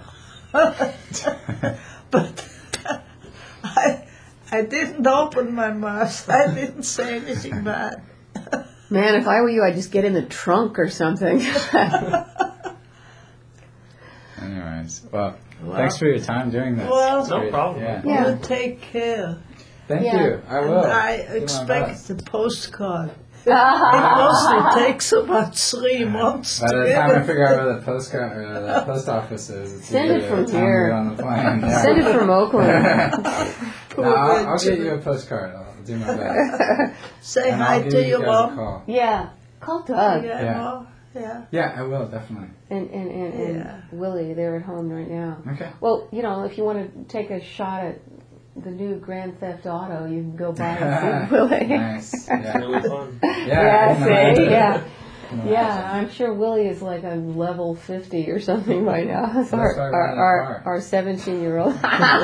But I, I didn't open my mouth. I didn't say anything bad. Man, if I were you, I'd just get in the trunk or something. Anyways, well, Well- thanks for your time doing this. Well- It's No great. problem. Yeah. Yeah. You take care. Thank Yeah. you. I will. And I Do my expect best. the postcard. It mostly takes about three months By to the get time I it. figure out where the postcard or the post office is, it's Send it either from the time here. we get on the plane. Yeah. Send it from Oakland. Poor No, I'll, I'll get Benjamin. you a postcard. I'll do my best. Say And hi I'll give to you your guys a mom. call. Yeah. Call Doug Yeah, Yeah. Mom. Yeah. Yeah, I will definitely. and, and, and, and Yeah. Willie. They're at home right now. Okay. Well, you know, if you want to take a shot at the new Grand Theft Auto, you can go by and see Willie. Nice. Yeah. Really fun. Yeah. Yeah, no, see? I- Yeah. no, Yeah, I'm sure Willie is like on level fifty or something right now. It's That's our, why I our, ran our, apart. our seventeen year old.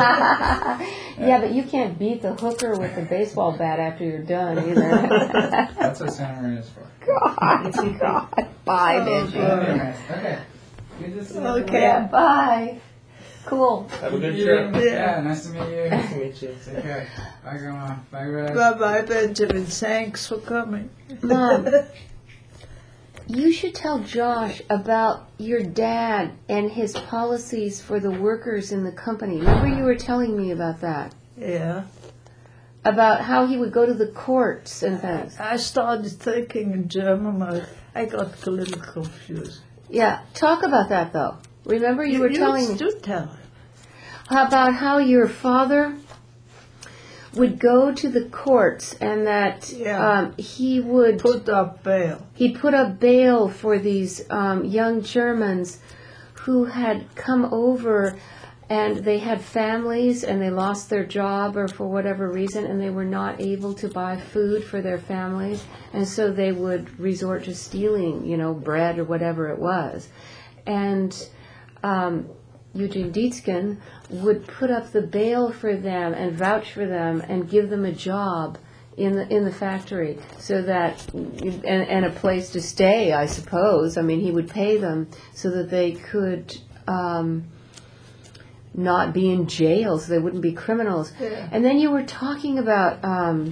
Yeah, but you can't beat the hooker with the baseball bat after you're done either. That's what Santa Maria is for. God, God. Bye, Benji. Anyways, okay. Good to see you. Okay. Yeah, bye. Cool. Have a good You- trip. Yeah, nice to meet you. Nice to meet you. Take care. Bye, Grandma. Bye, Greg. Bye bye, Benjamin. Thanks for coming. Mom, you should tell Josh about your dad and his policies for the workers in the company. Remember you were telling me about that? Yeah. About how he would go to the courts and things. I started thinking in German. I, I got a little confused. Yeah, talk about that though. Remember you were telling me do tell. about how your father would go to the courts and that Yeah. um, he would Put up bail. he put up bail for these um, young Germans who had come over and they had families and they lost their job or for whatever reason and they were not able to buy food for their families and so they would resort to stealing, you know, bread or whatever it was. And um, Eugene Deedskin would put up the bail for them and vouch for them and give them a job in the in the factory so that and, and a place to stay, I suppose. I mean, he would pay them so that they could um, not be in jail so they wouldn't be criminals. Yeah. And then you were talking about um,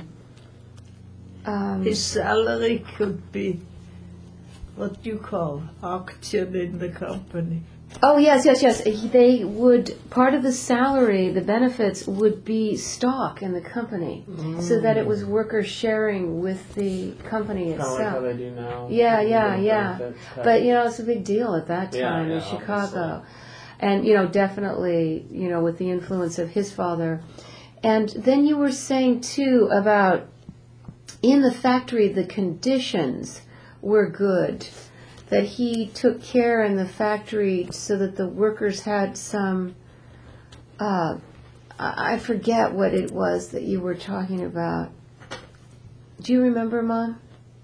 um, His salary could be what you call action in the company. oh yes, yes, yes. He- They would part of the salary, the benefits would be stock in the company, so that it was workers sharing with the company Kind of like how itself. they do now. Yeah, yeah, With yeah. benefits, But you know, it's a big deal at that Yeah, time in yeah, Chicago, and you know, definitely, you know, with the influence of his father. And then you were saying too about in the factory the conditions were good, that he took care in the factory so that the workers had some. Uh, I I forget what it was that you were talking about. Do you remember, Mom?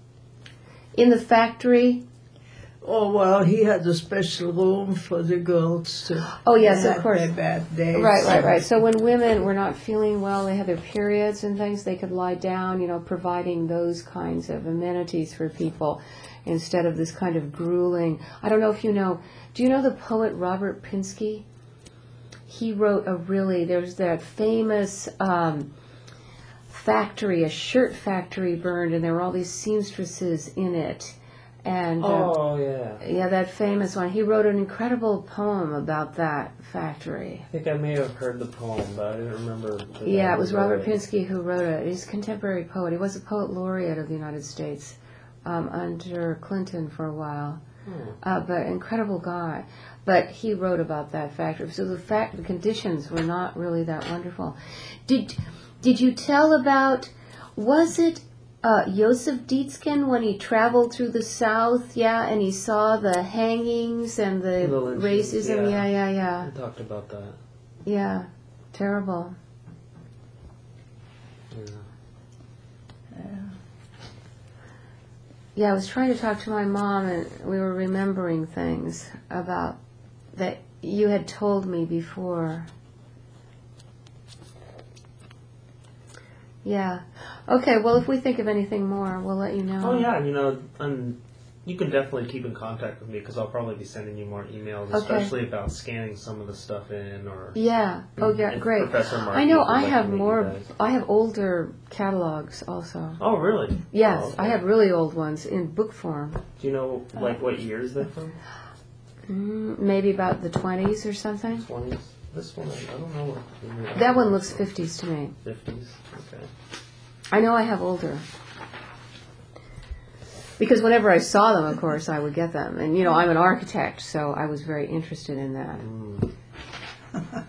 In the factory. Oh, well, he had a special room for the girls to Oh, yes, of had course. their bad days. Right, right, right. So when women were not feeling well, they had their periods and things, they could lie down, you know, providing those kinds of amenities for people instead of this kind of grueling. I don't know if you know, do you know the poet Robert Pinsky? He wrote a really, there's that famous um, factory, a shirt factory burned, and there were all these seamstresses in it. And uh, Oh, yeah. yeah, that famous one. He wrote an incredible poem about that factory. I think I may have heard the poem, but I didn't remember. the Yeah, guy it was who wrote Robert it. Pinsky who wrote it. He's a contemporary poet. He was a poet laureate of the United States um, under Clinton for a while. Hmm. Uh, but incredible guy. But he wrote about that factory. So the fact, the conditions were not really that wonderful. Did Did you tell about? Was it uh, Joseph Dietzken when he traveled through the South? Yeah, and he saw the hangings and the, The lynchings, racism. yeah. Yeah, yeah, yeah, We talked about that. yeah. Terrible. Yeah. Yeah, I was trying to talk to my mom, and we were remembering things about that you had told me before. Yeah. Okay, well, if we think of anything more, we'll let you know. Oh yeah, you know, and you can definitely keep in contact with me because I'll probably be sending you more emails, Okay. especially about scanning some of the stuff in or. Yeah. Oh, yeah, if great. Professor Markey I know would I like have to meet you more, guys. I have older catalogs also. Oh really? Yes, Oh, okay. I have really old ones in book form. Do you know like what years they're from? Mm, maybe about the twenties or something. Twenties. This one, I don't know. What That one looks fifties to me. Fifties. Okay. I know I have older. Because whenever I saw them, of course, I would get them. And, you know, I'm an architect, so I was very interested in that. Mm.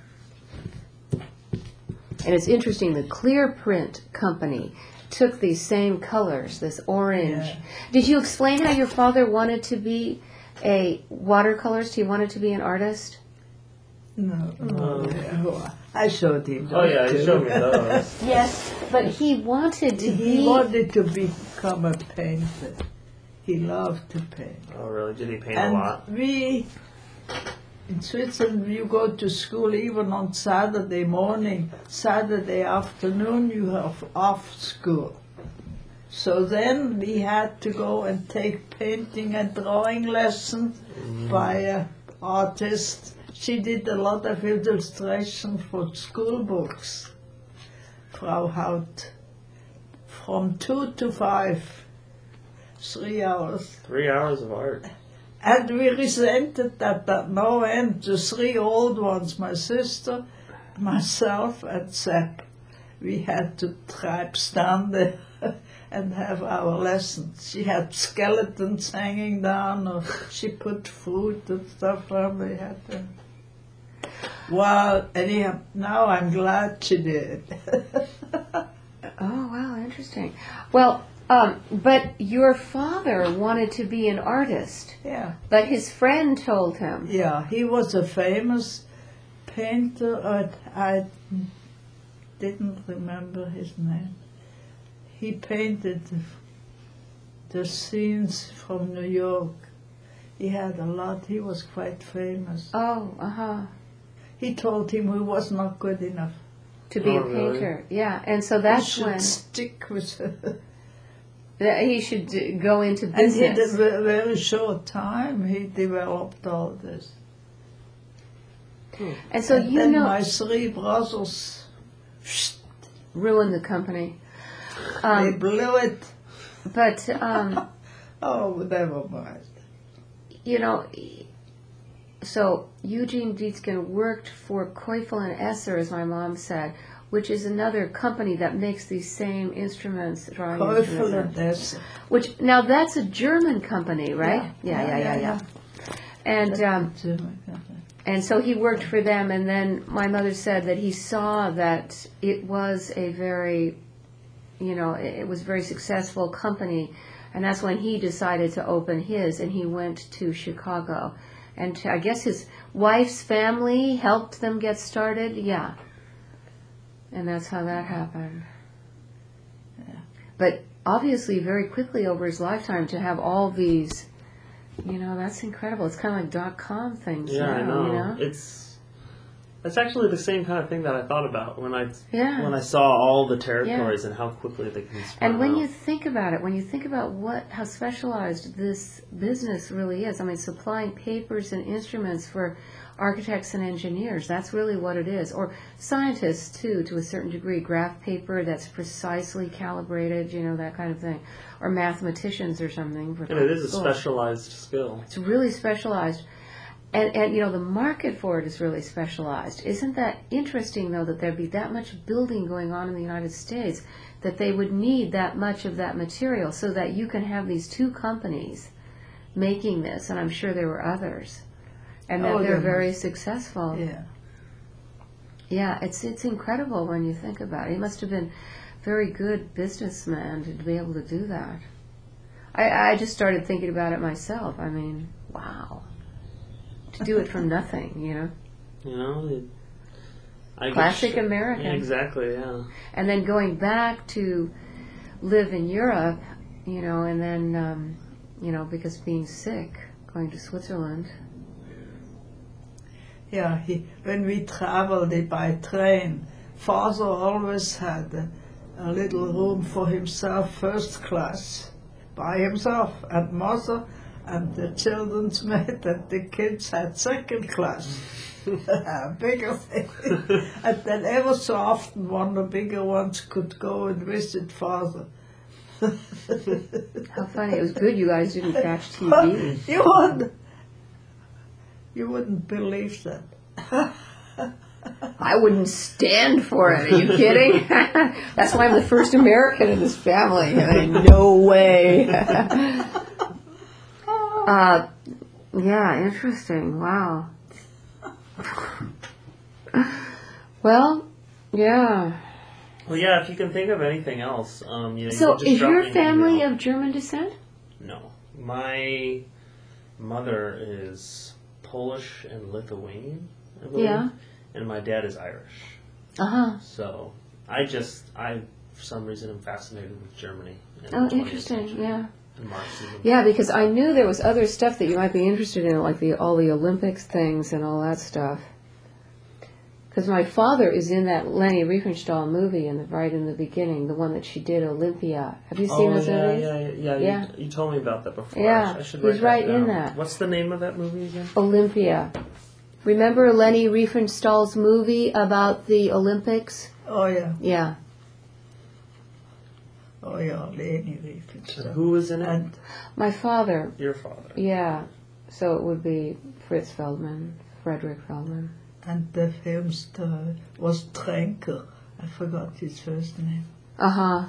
And it's interesting, the Clear Print Company took these same colors, this orange. Yeah. Did you explain how your father wanted to be a watercolorist? He wanted to be an artist? No, no, Um, yeah. I showed him. Oh yeah, those you too. showed me those. Yes, but he wanted to He be... wanted to become a painter. He loved to paint. Oh really? Did he paint a And lot? we, in Switzerland, you go to school even on Saturday morning. Saturday afternoon, you have off school. So then we had to go and take painting and drawing lessons by an artist. She did a lot of illustration for school books. Frau Haut. From two to five, three hours. Three hours of art. And we resented that at no end. The three old ones, my sister, myself, and Sepp. We had to tribe stand there and have our lessons. She had skeletons hanging down, or she put fruit and stuff on. We had to. Well, anyhow, now I'm glad she did. Oh, wow, interesting. Well, um, but your father wanted to be an artist, Yeah. but his friend told him. Yeah, he was a famous painter. Uh, I didn't remember his name. He painted the, the scenes from New York. He had a lot. He was quite famous. Oh, uh-huh. He told him he was not good enough. To be Oh, a really? painter. Yeah, and so He that's should when stick with it. that he should d- go into And in a business. ve- very short time, he developed all this. And so and you then know, my three brothers, ruined the company. they Um, blew it. but um, Oh, never mind. you know, so Eugene Dietzken worked for Keufel and Esser, as my mom said, which is another company that makes these same instruments, drawing Keufel instruments. and Esser. Which now that's a German company, right? Yeah, yeah, yeah, yeah. And um, and so he worked for them, and then my mother said that he saw that it was a very, you know, it it was a very successful company, and that's when he decided to open his, and he went to Chicago. And I guess his wife's family helped them get started, yeah. And that's how that happened. Yeah. But obviously, very quickly over his lifetime, to have all these, you know, that's incredible. It's kind of like dot-com things Yeah, now, I know. you know? It's it's actually the same kind of thing that I thought about when I Yeah. when I saw all the territories and how quickly they can spread And when out. you think about it, when you think about what how specialized this business really is, I mean, supplying papers and instruments for architects and engineers, that's really what it is. Or scientists, too, to a certain degree, graph paper that's precisely calibrated, you know, that kind of thing. Or mathematicians or something. For and it is a school. specialized skill. It's really specialized. And, and, you know, the market for it is really specialized. Isn't that interesting, though, that there'd be that much building going on in the United States, that they would need that much of that material so that you can have these two companies making this, and I'm sure there were others, and that Oh, they're there very must- successful. Yeah. Yeah, it's it's incredible when you think about it. He must have been a very good businessman to be able to do that. I, I just started thinking about it myself. I mean, wow. To do it from nothing, you know? You know, it, I get Classic sh- American. Yeah, exactly. Yeah. And then going back to live in Europe, you know, and then, um, you know, because being sick, going to Switzerland. Yeah, he, when we traveled by train, father always had a, a little room for himself, first class, by himself, and mother and the children's maid and the kids had second class. A bigger thing. And then ever so often one of the bigger ones could go and visit father. How funny. It was good you guys didn't catch T V. You wouldn't, you wouldn't believe that. I wouldn't stand for it. Are you kidding? That's why I'm the first American in this family. I mean, no way. uh, yeah, interesting. Wow. Well, yeah. Well, yeah. If you can think of anything else, um, you know, you So, can just is drop your me an family email. of German descent? No, my mother is Polish and Lithuanian, I believe. Yeah. And my dad is Irish. Uh huh. So I just, I for some reason am fascinated with Germany. And Oh, the twentieth interesting. century Yeah. And Marxism. Yeah, because I knew there was other stuff that you might be interested in, like the all the Olympics things and all that stuff. Because my father is in that Leni Riefenstahl movie, in the right in the beginning, the one that she did, Olympia. Have you seen Oh, those yeah, movies? yeah, yeah, Yeah. You, you told me about that before. Yeah, I should he's write right that in down. that. What's the name of that movie again? Olympia. Remember Leni Riefenstahl's movie about the Olympics? Oh yeah, Yeah. oh yeah, Leni Riefenstahl. Who was in it? And My father. Your father. Yeah. So it would be Fritz Feldman, Frederick Feldman. and the film star was Trenker. I forgot his first name. Uh huh.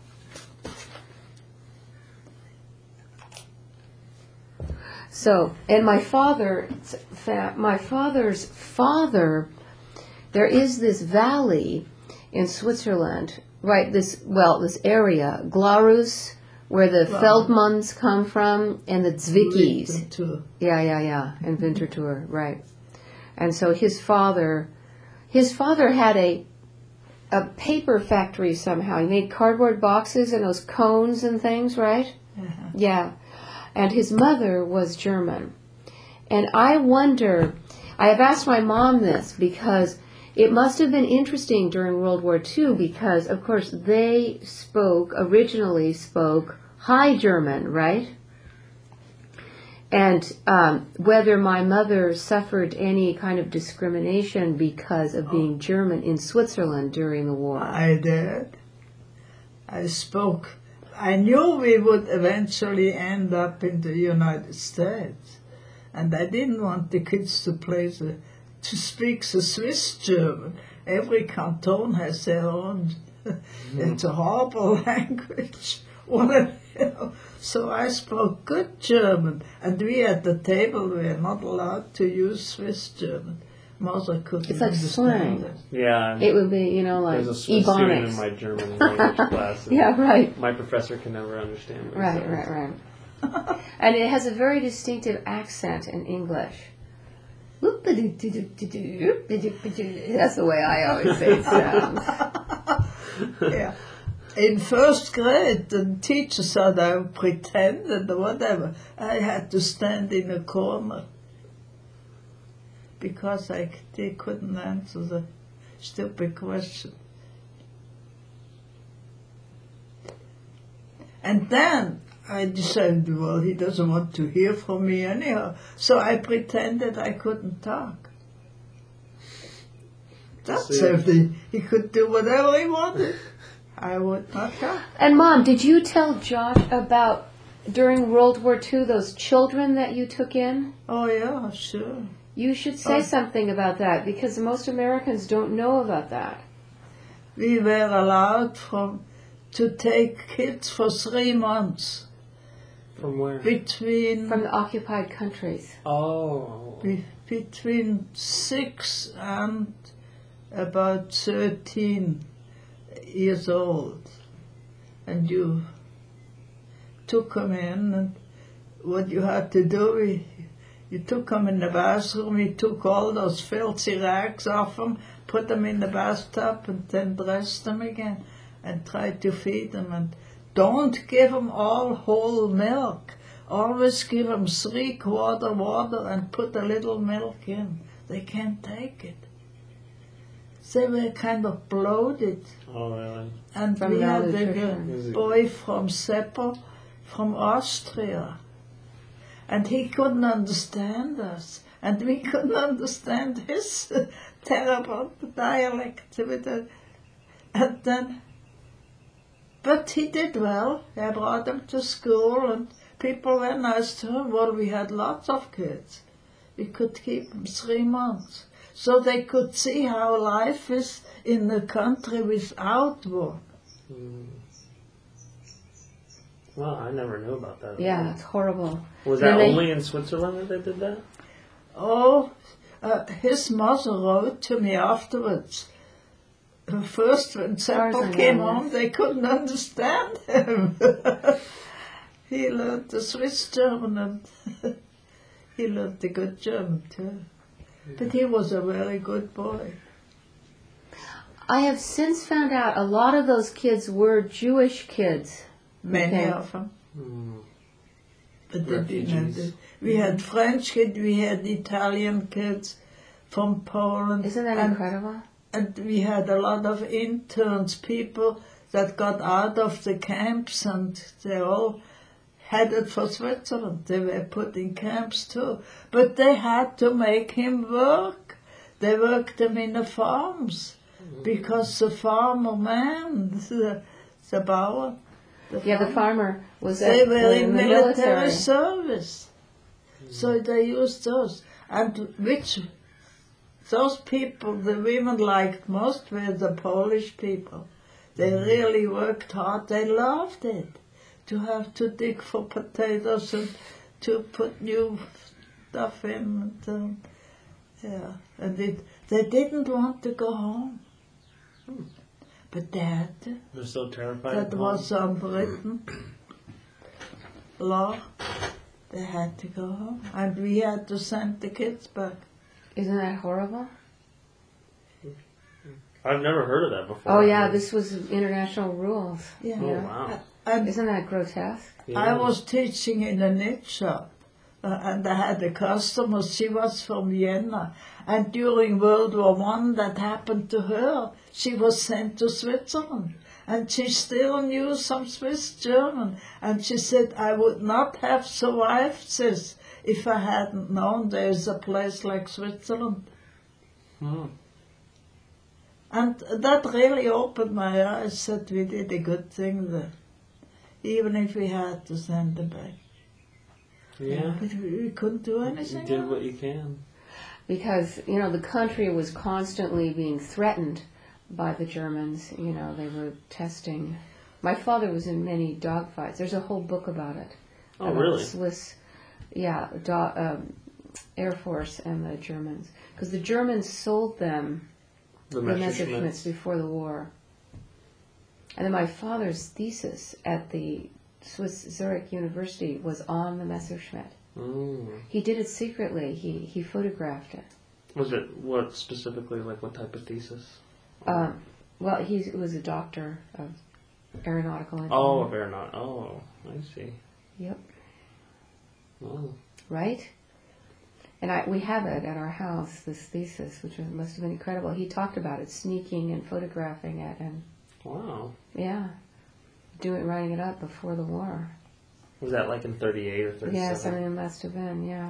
So, and my father, my father's father, there is this valley in Switzerland, right? This, well, this area, Glarus, where the Wow. Feldmans come from, and the Zwickis. Too. Yeah, yeah, yeah, and Winterthur, right. And so his father, his father had a a paper factory somehow. He made cardboard boxes and those cones and things, right? Uh-huh. Yeah. And his mother was German. And I wonder, I have asked my mom this because it must have been interesting during World War Two because, of course, they spoke, originally spoke High German, right? and um, whether my mother suffered any kind of discrimination because of being German in Switzerland during the war. I did. I spoke. I knew we would eventually end up in the United States, and I didn't want the kids to play the, to speak the Swiss German. Every canton has their own. It's a horrible language. What a, you know. So I spoke good German, and we at the table were not allowed to use Swiss German. Mother couldn't It's like understand slang. it. Yeah. It would be, you know, like There's a Swiss student in Ebonics. my German language class. and Yeah, right. My professor can never understand me. Right, so- right, right. And it has a very distinctive accent in English. That's the way I always say it sounds. Yeah. In first grade, the teacher said I pretended or whatever. I had to stand in a corner because I, they couldn't answer the stupid question. And then I decided, well, he doesn't want to hear from me anyhow. So I pretended I couldn't talk. That's See. if he, he could do whatever he wanted. I would not talk. And Mom, did you tell Josh about during World War Two those children that you took in? Oh, yeah, sure. You should say Oh. something about that because most Americans don't know about that. We were allowed from to take kids for three months From where? between From the occupied countries. Oh. be, between six and about thirteen years old, and you took them in, and what you had to do, we, you took them in the bathroom, you took all those filthy rags off them, put them in the bathtub, and then dressed them again, and tried to feed them. And don't give them all whole milk. Always give them three quarter water and put a little milk in. They can't take it. They were kind of bloated. Oh, really? And From we had malnutrition. a boy from Seppo, from Austria. And he couldn't understand us. And we couldn't understand his terrible dialect. With the, and then, but he did well. I brought him to school, and people were nice to him. Well, we had lots of kids. We could keep them three months. So they could see how life is in the country without war. Mm. Well, I never knew about that. Yeah, it's horrible. Was Then that they- only in Switzerland that they did that? Oh, uh, his mother wrote to me afterwards. Uh, First, when far as I Seppo know, came yes. home, they couldn't understand him. He learned the Swiss German, and he learned the good German too. But he was a very good boy. I have since found out a lot of those kids were Jewish kids. Many Okay. of them. Mm. But they didn't have Refugees. the, we had French kids, we had Italian kids from Poland. Isn't that and, incredible? and we had a lot of interns, people that got out of the camps, and they all headed for Switzerland. They were put in camps too. But they had to make him work. They worked him in the farms because the farmer man, the, the Bauer, the Yeah, the farmer, farmer was they at, were in the military, military. service. So they used those. And which, those people, the women liked most were the Polish people. They really worked hard. They loved it. To have to dig for potatoes and to put new stuff in. And, um, yeah. And it, they didn't want to go home. But they had to. They're so terrified. That of was home. unwritten law. They had to go home. And we had to send the kids back. Isn't that horrible? I've never heard of that before. Oh yeah, this was international rules. Yeah. Oh, wow. And Isn't that grotesque? Yeah. I was teaching in a knit shop. Uh, and I had a customer, she was from Vienna. And during World War One, that happened to her. She was sent to Switzerland. And she still knew some Swiss German. And she said, I would not have survived this if I hadn't known there's a place like Switzerland. Hmm. And that really opened my eyes that we did a good thing there, even if we had to send them back. Yeah. But we, we couldn't do You anything. did else. what you can. Because, you know, the country was constantly being threatened by the Germans. You know, they were testing. My father was in many dogfights. There's a whole book about it. Oh, about really? The Swiss, yeah, do, um, Air Force and the Germans. Because the Germans sold them The the Messerschmitts Messerschmitts. before the war. And then my father's thesis at the Swiss Zurich University was on the Messerschmitt. Mm. He did it secretly. He he photographed it. Was it what specifically? Like what type of thesis? Um, well, he was a doctor of aeronautical engineering. Oh, a aeronaut. Oh, I see. Yep. Oh. Right? And I, we have it at our house, this thesis, which was- must have been incredible. He talked about it, sneaking and photographing it, and Wow. yeah, doing writing it up before the war. Was that like in thirty-eight or thirty-seven? Yes, I mean, it must have been, yeah.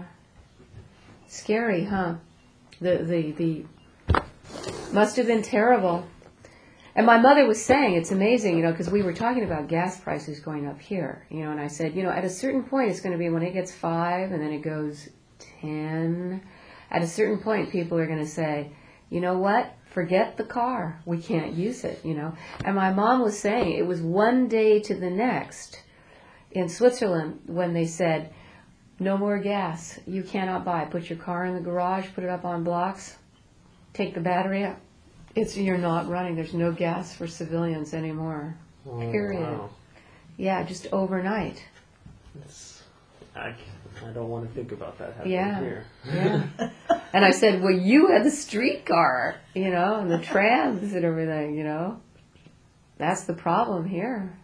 Scary, huh? The, the, the, must have been terrible. And my mother was saying, it's amazing, you know, because we were talking about gas prices going up here, you know, and I said, you know, at a certain point it's going to be when it gets five and then it goes ten. At a certain point people are going to say, you know what? Forget the car. We can't use it, you know. And my mom was saying it was one day to the next in Switzerland when they said, no more gas. You cannot buy. Put your car in the garage, put it up on blocks, take the battery out. It's you're not running. There's no gas for civilians anymore. Oh, Period. wow. Yeah, just overnight. It's, I, I don't want to think about that happening Yeah. here. Yeah. And I said, well, you had the streetcar, you know, and the trams and everything, you know. That's the problem here.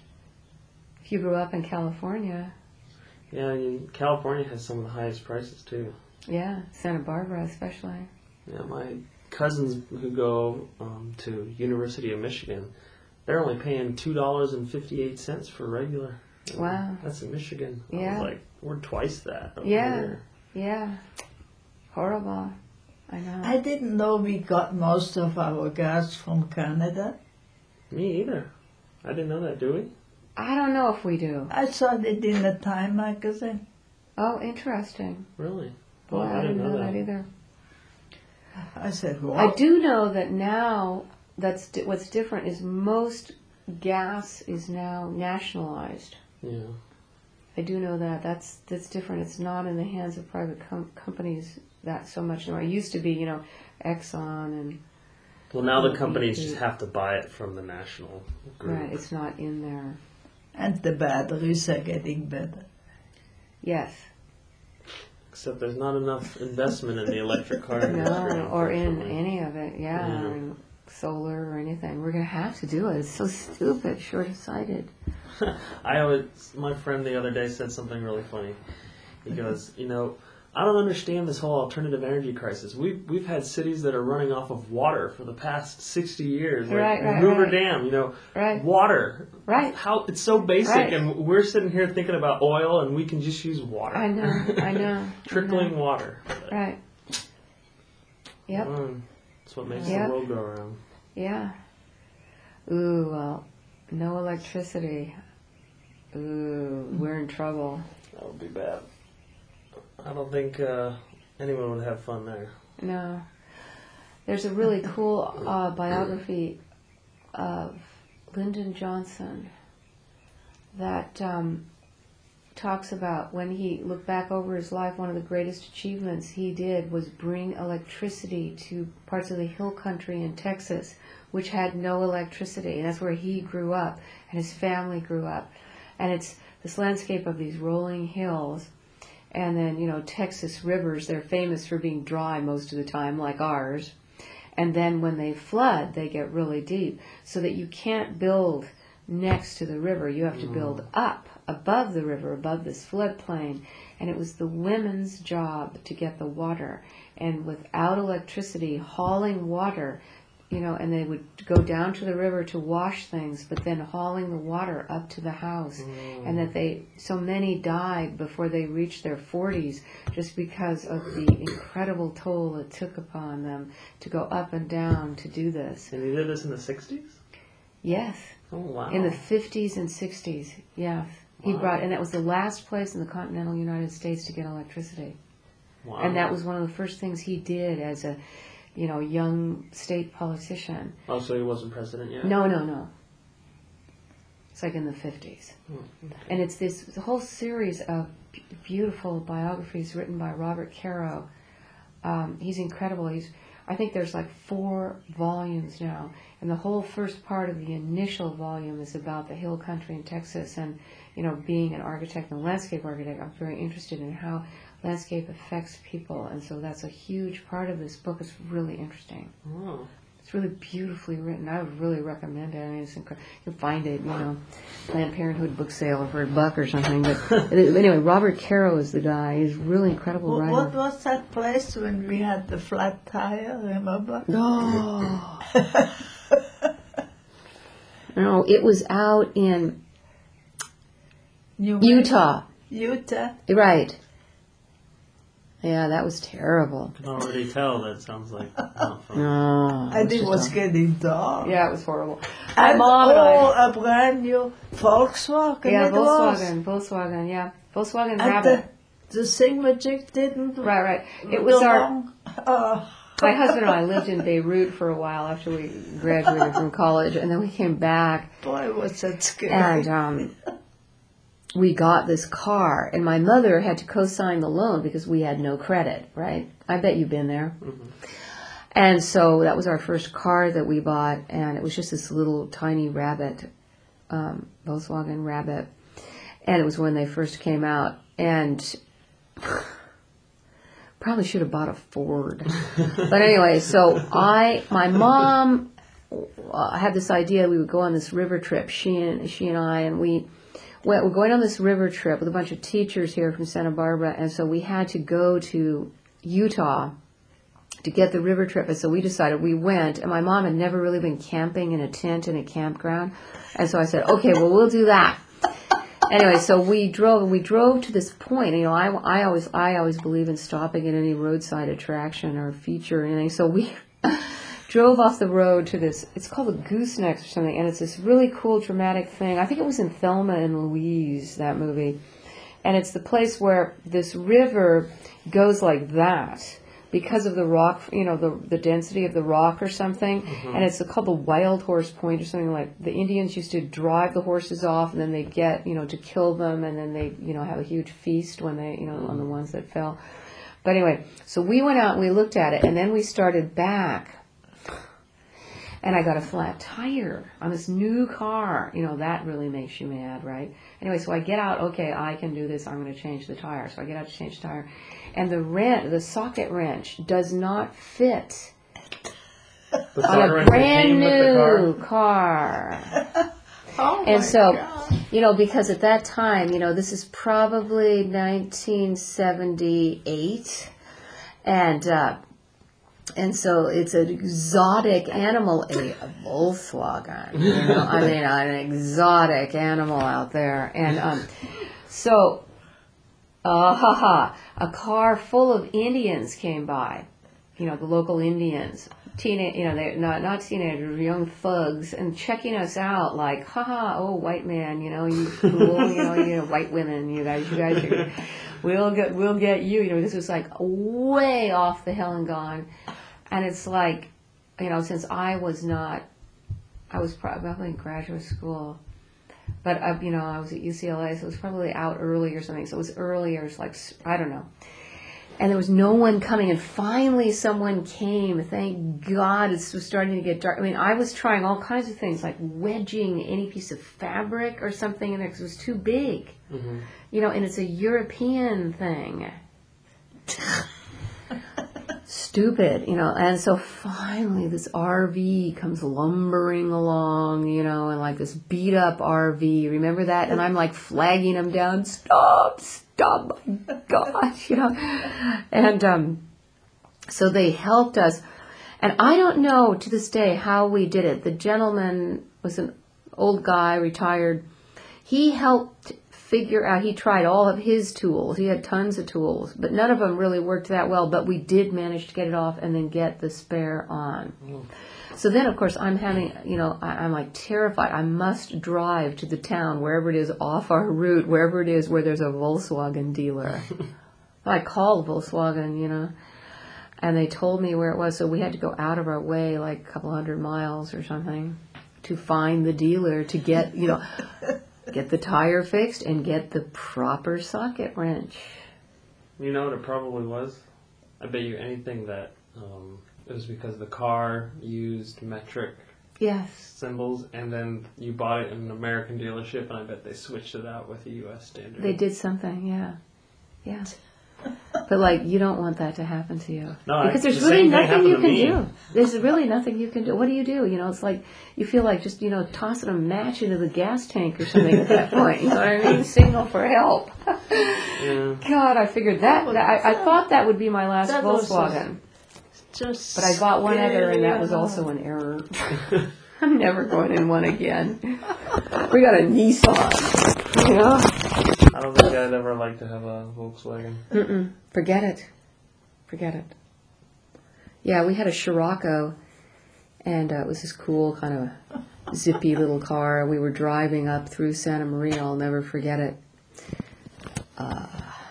If you grew up in California. Yeah, and California has some of the highest prices too. Yeah, Santa Barbara especially. Yeah, my cousins who go um, to University of Michigan, they're only paying two dollars and fifty eight cents for regular. And Wow. That's in Michigan. I Yeah. was like, we're twice that over Yeah. here. Yeah. Horrible. I know. I didn't know we got most of our gas from Canada. Me either. I didn't know that, do we? I don't know if we do. I saw it in the Time magazine. Oh, interesting. Really? Boy, Oh, I, didn't know that. either. I said, what? I do know that now, that's di- what's different is most gas is now nationalized. Yeah. I do know that. That's that's different. It's not in the hands of private com- companies that so much anymore. It used to be, you know, Exxon and Well, now Oh, the companies you- just have to buy it from the national group. right. It's not in there. And the batteries are getting better. Yes. Except there's not enough investment in the electric car industry. No, or in unfortunately. any of it. Yeah, Yeah. or in solar or anything. We're gonna have to do it. It's so stupid, short-sighted. I always, my friend the other day said something really funny. He goes, you know, I don't understand this whole alternative energy crisis. We've we've had cities that are running off of water for the past sixty years, like Right, right, Hoover right. Dam. You know, Right. water. Right. How it's so basic, Right. and we're sitting here thinking about oil, and we can just use water. I know. I know. Trickling I know. water. Right. Yep. Mm, that's what makes Yep. the world go around. Yeah. Ooh, well, no electricity. Ooh, we're in trouble. That would be bad. I don't think uh, anyone would have fun there. No. There's a really cool uh, biography of Lyndon Johnson that um, talks about when he looked back over his life, one of the greatest achievements he did was bring electricity to parts of the hill country in Texas, which had no electricity. And that's where he grew up, and his family grew up. And it's this landscape of these rolling hills. And then, you know, Texas rivers, they're famous for being dry most of the time, like ours. And then when they flood, they get really deep, so that you can't build next to the river. You have to build up above the river, above this floodplain. And it was the women's job to get the water. And without electricity, hauling water you know, and they would go down to the river to wash things, but then hauling the water up to the house. Mm. And that they, so many died before they reached their forties just because of the incredible toll it took upon them to go up and down to do this. And he did this in the sixties? Yes. Oh, wow. In the fifties and sixties, yes. He wow. brought, and that was the last place in the continental United States to get electricity. Wow. And that was one of the first things he did as a, you know, young state politician. Oh, so he wasn't president yet? No, no, no. It's like in the fifties. Oh, okay. And it's this the whole series of b- beautiful biographies written by Robert Caro. Um, he's incredible. He's, I think there's like four volumes now. And the whole first part of the initial volume is about the hill country in Texas. And, you know, being an architect and a landscape architect, I'm very interested in how landscape affects people. And so that's a huge part of this book. It's really interesting. Oh. It's really beautifully written. I would really recommend it. I mean, it's incredible. You can find it, you know, Planned Parenthood book sale for a buck or something. But anyway, Robert Caro is the guy. He's a really incredible what, writer. What was that place when we had the flat tire, remember? No. No, it was out in New Utah. Utah? Right. Yeah, that was terrible. I can already tell that sounds like not fun. No. And it was getting dark. Yeah, it was horrible. And Mom and oh, I, a brand new Volkswagen. yeah, it was. Volkswagen, Volkswagen, yeah, Volkswagen And Rabbit. the, the thingamajig didn't. Right, right. It was our. long, uh, My husband and I lived in Beirut for a while after we graduated from college, and then we came back. Boy, was that scary. And um, we got this car, and my mother had to co-sign the loan because we had no credit, right? I bet you've been there. Mm-hmm. And so that was our first car that we bought, and it was just this little tiny Rabbit, um, Volkswagen Rabbit. And it was when they first came out, and probably should have bought a Ford. But anyway, so I, my mom uh, had this idea we would go on this river trip, she and, she and I, and we went, we're going on this river trip with a bunch of teachers here from Santa Barbara, and so we had to go to Utah to get the river trip, and so we decided we went, and my mom had never really been camping in a tent in a campground, and so I said, okay, well, we'll do that. Anyway, so we drove, and we drove to this point. You know, I, I always, I always believe in stopping at any roadside attraction or feature or anything. So we drove off the road to this. It's called the Goosenecks or something, and it's this really cool, dramatic thing. I think it was in Thelma and Louise, that movie, and it's the place where this river goes like that because of the rock, you know, the the density of the rock or something, mm-hmm. and it's called the Wild Horse Point or something. Like the Indians used to drive the horses off, and then they get, you know, to kill them, and then they, you know, have a huge feast when they, you know, mm-hmm. on the ones that fell. But anyway, so we went out and we looked at it, and then we started back, and I got a flat tire on this new car. You know, that really makes you mad, right? Anyway, so I get out, okay, I can do this, I'm going to change the tire. So I get out to change the tire. And the wrench, the socket wrench does not fit the on a brand new car. car. Oh and my so, God. you know, because at that time, you know, this is probably nineteen seventy-eight. And, uh, and so it's an exotic animal, a, a Volkswagen, you know, I mean, an exotic animal out there. And um, so, uh, ha ha, a car full of Indians came by, you know, the local Indians, teenage, you know, they're not, not teenagers, young thugs, and checking us out like, ha ha, oh, white man, you know, you cool, you know, you know, white women, you guys, you guys, are, we'll get, we'll get you, you know, this was like way off the hell and gone. And it's like, you know, since I was not, I was probably in graduate school, but, uh, you know, I was at U C L A, so it was probably out early or something. So it was earlier, it's like, I don't know. And there was no one coming, and finally someone came. Thank God, it was starting to get dark. I mean, I was trying all kinds of things, like wedging any piece of fabric or something in there because it was too big. Mm-hmm. You know, and it's a European thing. Stupid, you know, and so finally this R V comes lumbering along, you know, and like this beat up R V, remember that? And I'm like flagging him down, stop, stop, my gosh, you know, and um, so they helped us, And I don't know to this day how we did it. The gentleman was an old guy, retired. He helped figure out, he tried all of his tools. He had tons of tools, but none of them really worked that well. But we did manage to get it off and then get the spare on. Mm. So then, of course, I'm having, you know, I, I'm like terrified. I must drive to the town, wherever it is off our route, wherever it is where there's a Volkswagen dealer. I called Volkswagen, you know, and they told me where it was. So we had to go out of our way, like a couple hundred miles or something, to find the dealer to get, you know, get the tire fixed and get the proper socket wrench. You know what it probably was? I bet you anything that um, it was because the car used metric yes. symbols, and then you bought it in an American dealership, and I bet they switched it out with a U S standard. They did something, yeah. Yeah. But, like, you don't want that to happen to you. No, because I, there's the really same thing nothing you happened can to me. do. There's really nothing you can do. What do you do? You know, it's like you feel like just, you know, tossing a match into the gas tank or something at that point. You know what I mean? Signal for help. Yeah. God, I figured that. that I, I thought that would be my last That was Volkswagen. Just But I bought one other, and that was scary. also an error. I'm never going in one again. We got a Nissan. You know? I don't think I'd ever like to have a Volkswagen. Mm-mm. Forget it. Forget it. Yeah, we had a Scirocco, and uh, it was this cool kind of zippy little car. We were driving up through Santa Maria. I'll never forget it. Uh,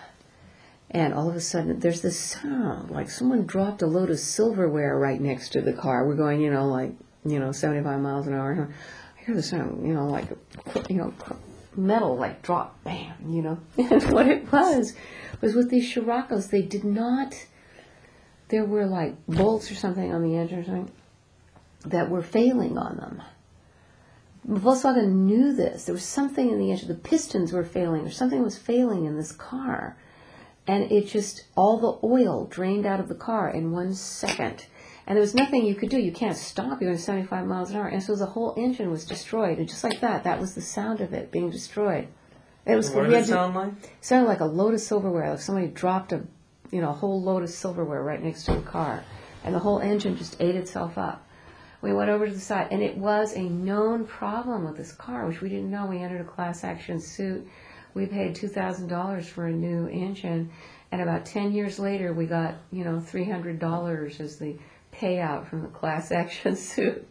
and all of a sudden, there's this sound, like someone dropped a load of silverware right next to the car. We're going, you know, like, you know, seventy-five miles an hour. I hear the sound, you know, like, you know, metal, like, drop, bam, you know. And what it was, was with these Scirocco's, they did not, there were, like, bolts or something on the engine or something that were failing on them. Volkswagen knew this. There was something in the engine. The pistons were failing, or something was failing in this car. And it just, all the oil drained out of the car in one second. And there was nothing you could do. You can't stop. You're going seventy-five miles an hour. And so the whole engine was destroyed. And just like that, that was the sound of it being destroyed. It was. What we did had it to- sound like? It sounded like a load of silverware. Like somebody dropped a, you know, a whole load of silverware right next to the car. And the whole engine just ate itself up. We went over to the side. And it was a known problem with this car, which we didn't know. We entered a class action suit. We paid two thousand dollars for a new engine. And about ten years later, we got, you know, three hundred dollars as the payout from the class action suit.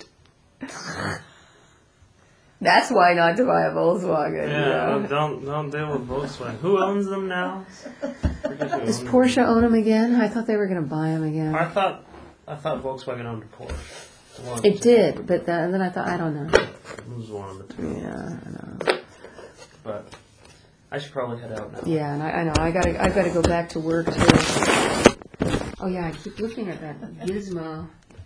That's why not to buy a Volkswagen. Yeah, you know? no, don't don't deal with Volkswagen. Who owns them now? Forget who Does owns Porsche them. own them again? I thought they were going to buy them again. I thought I thought Volkswagen owned a Porsche. One of It the two. did, but then, and then I thought, I don't know. It was one of the two. Yeah, I know. But I should probably head out now. Yeah, and I, I know. I gotta, I gotta go back to work too. Oh yeah, I keep looking at that gizmo.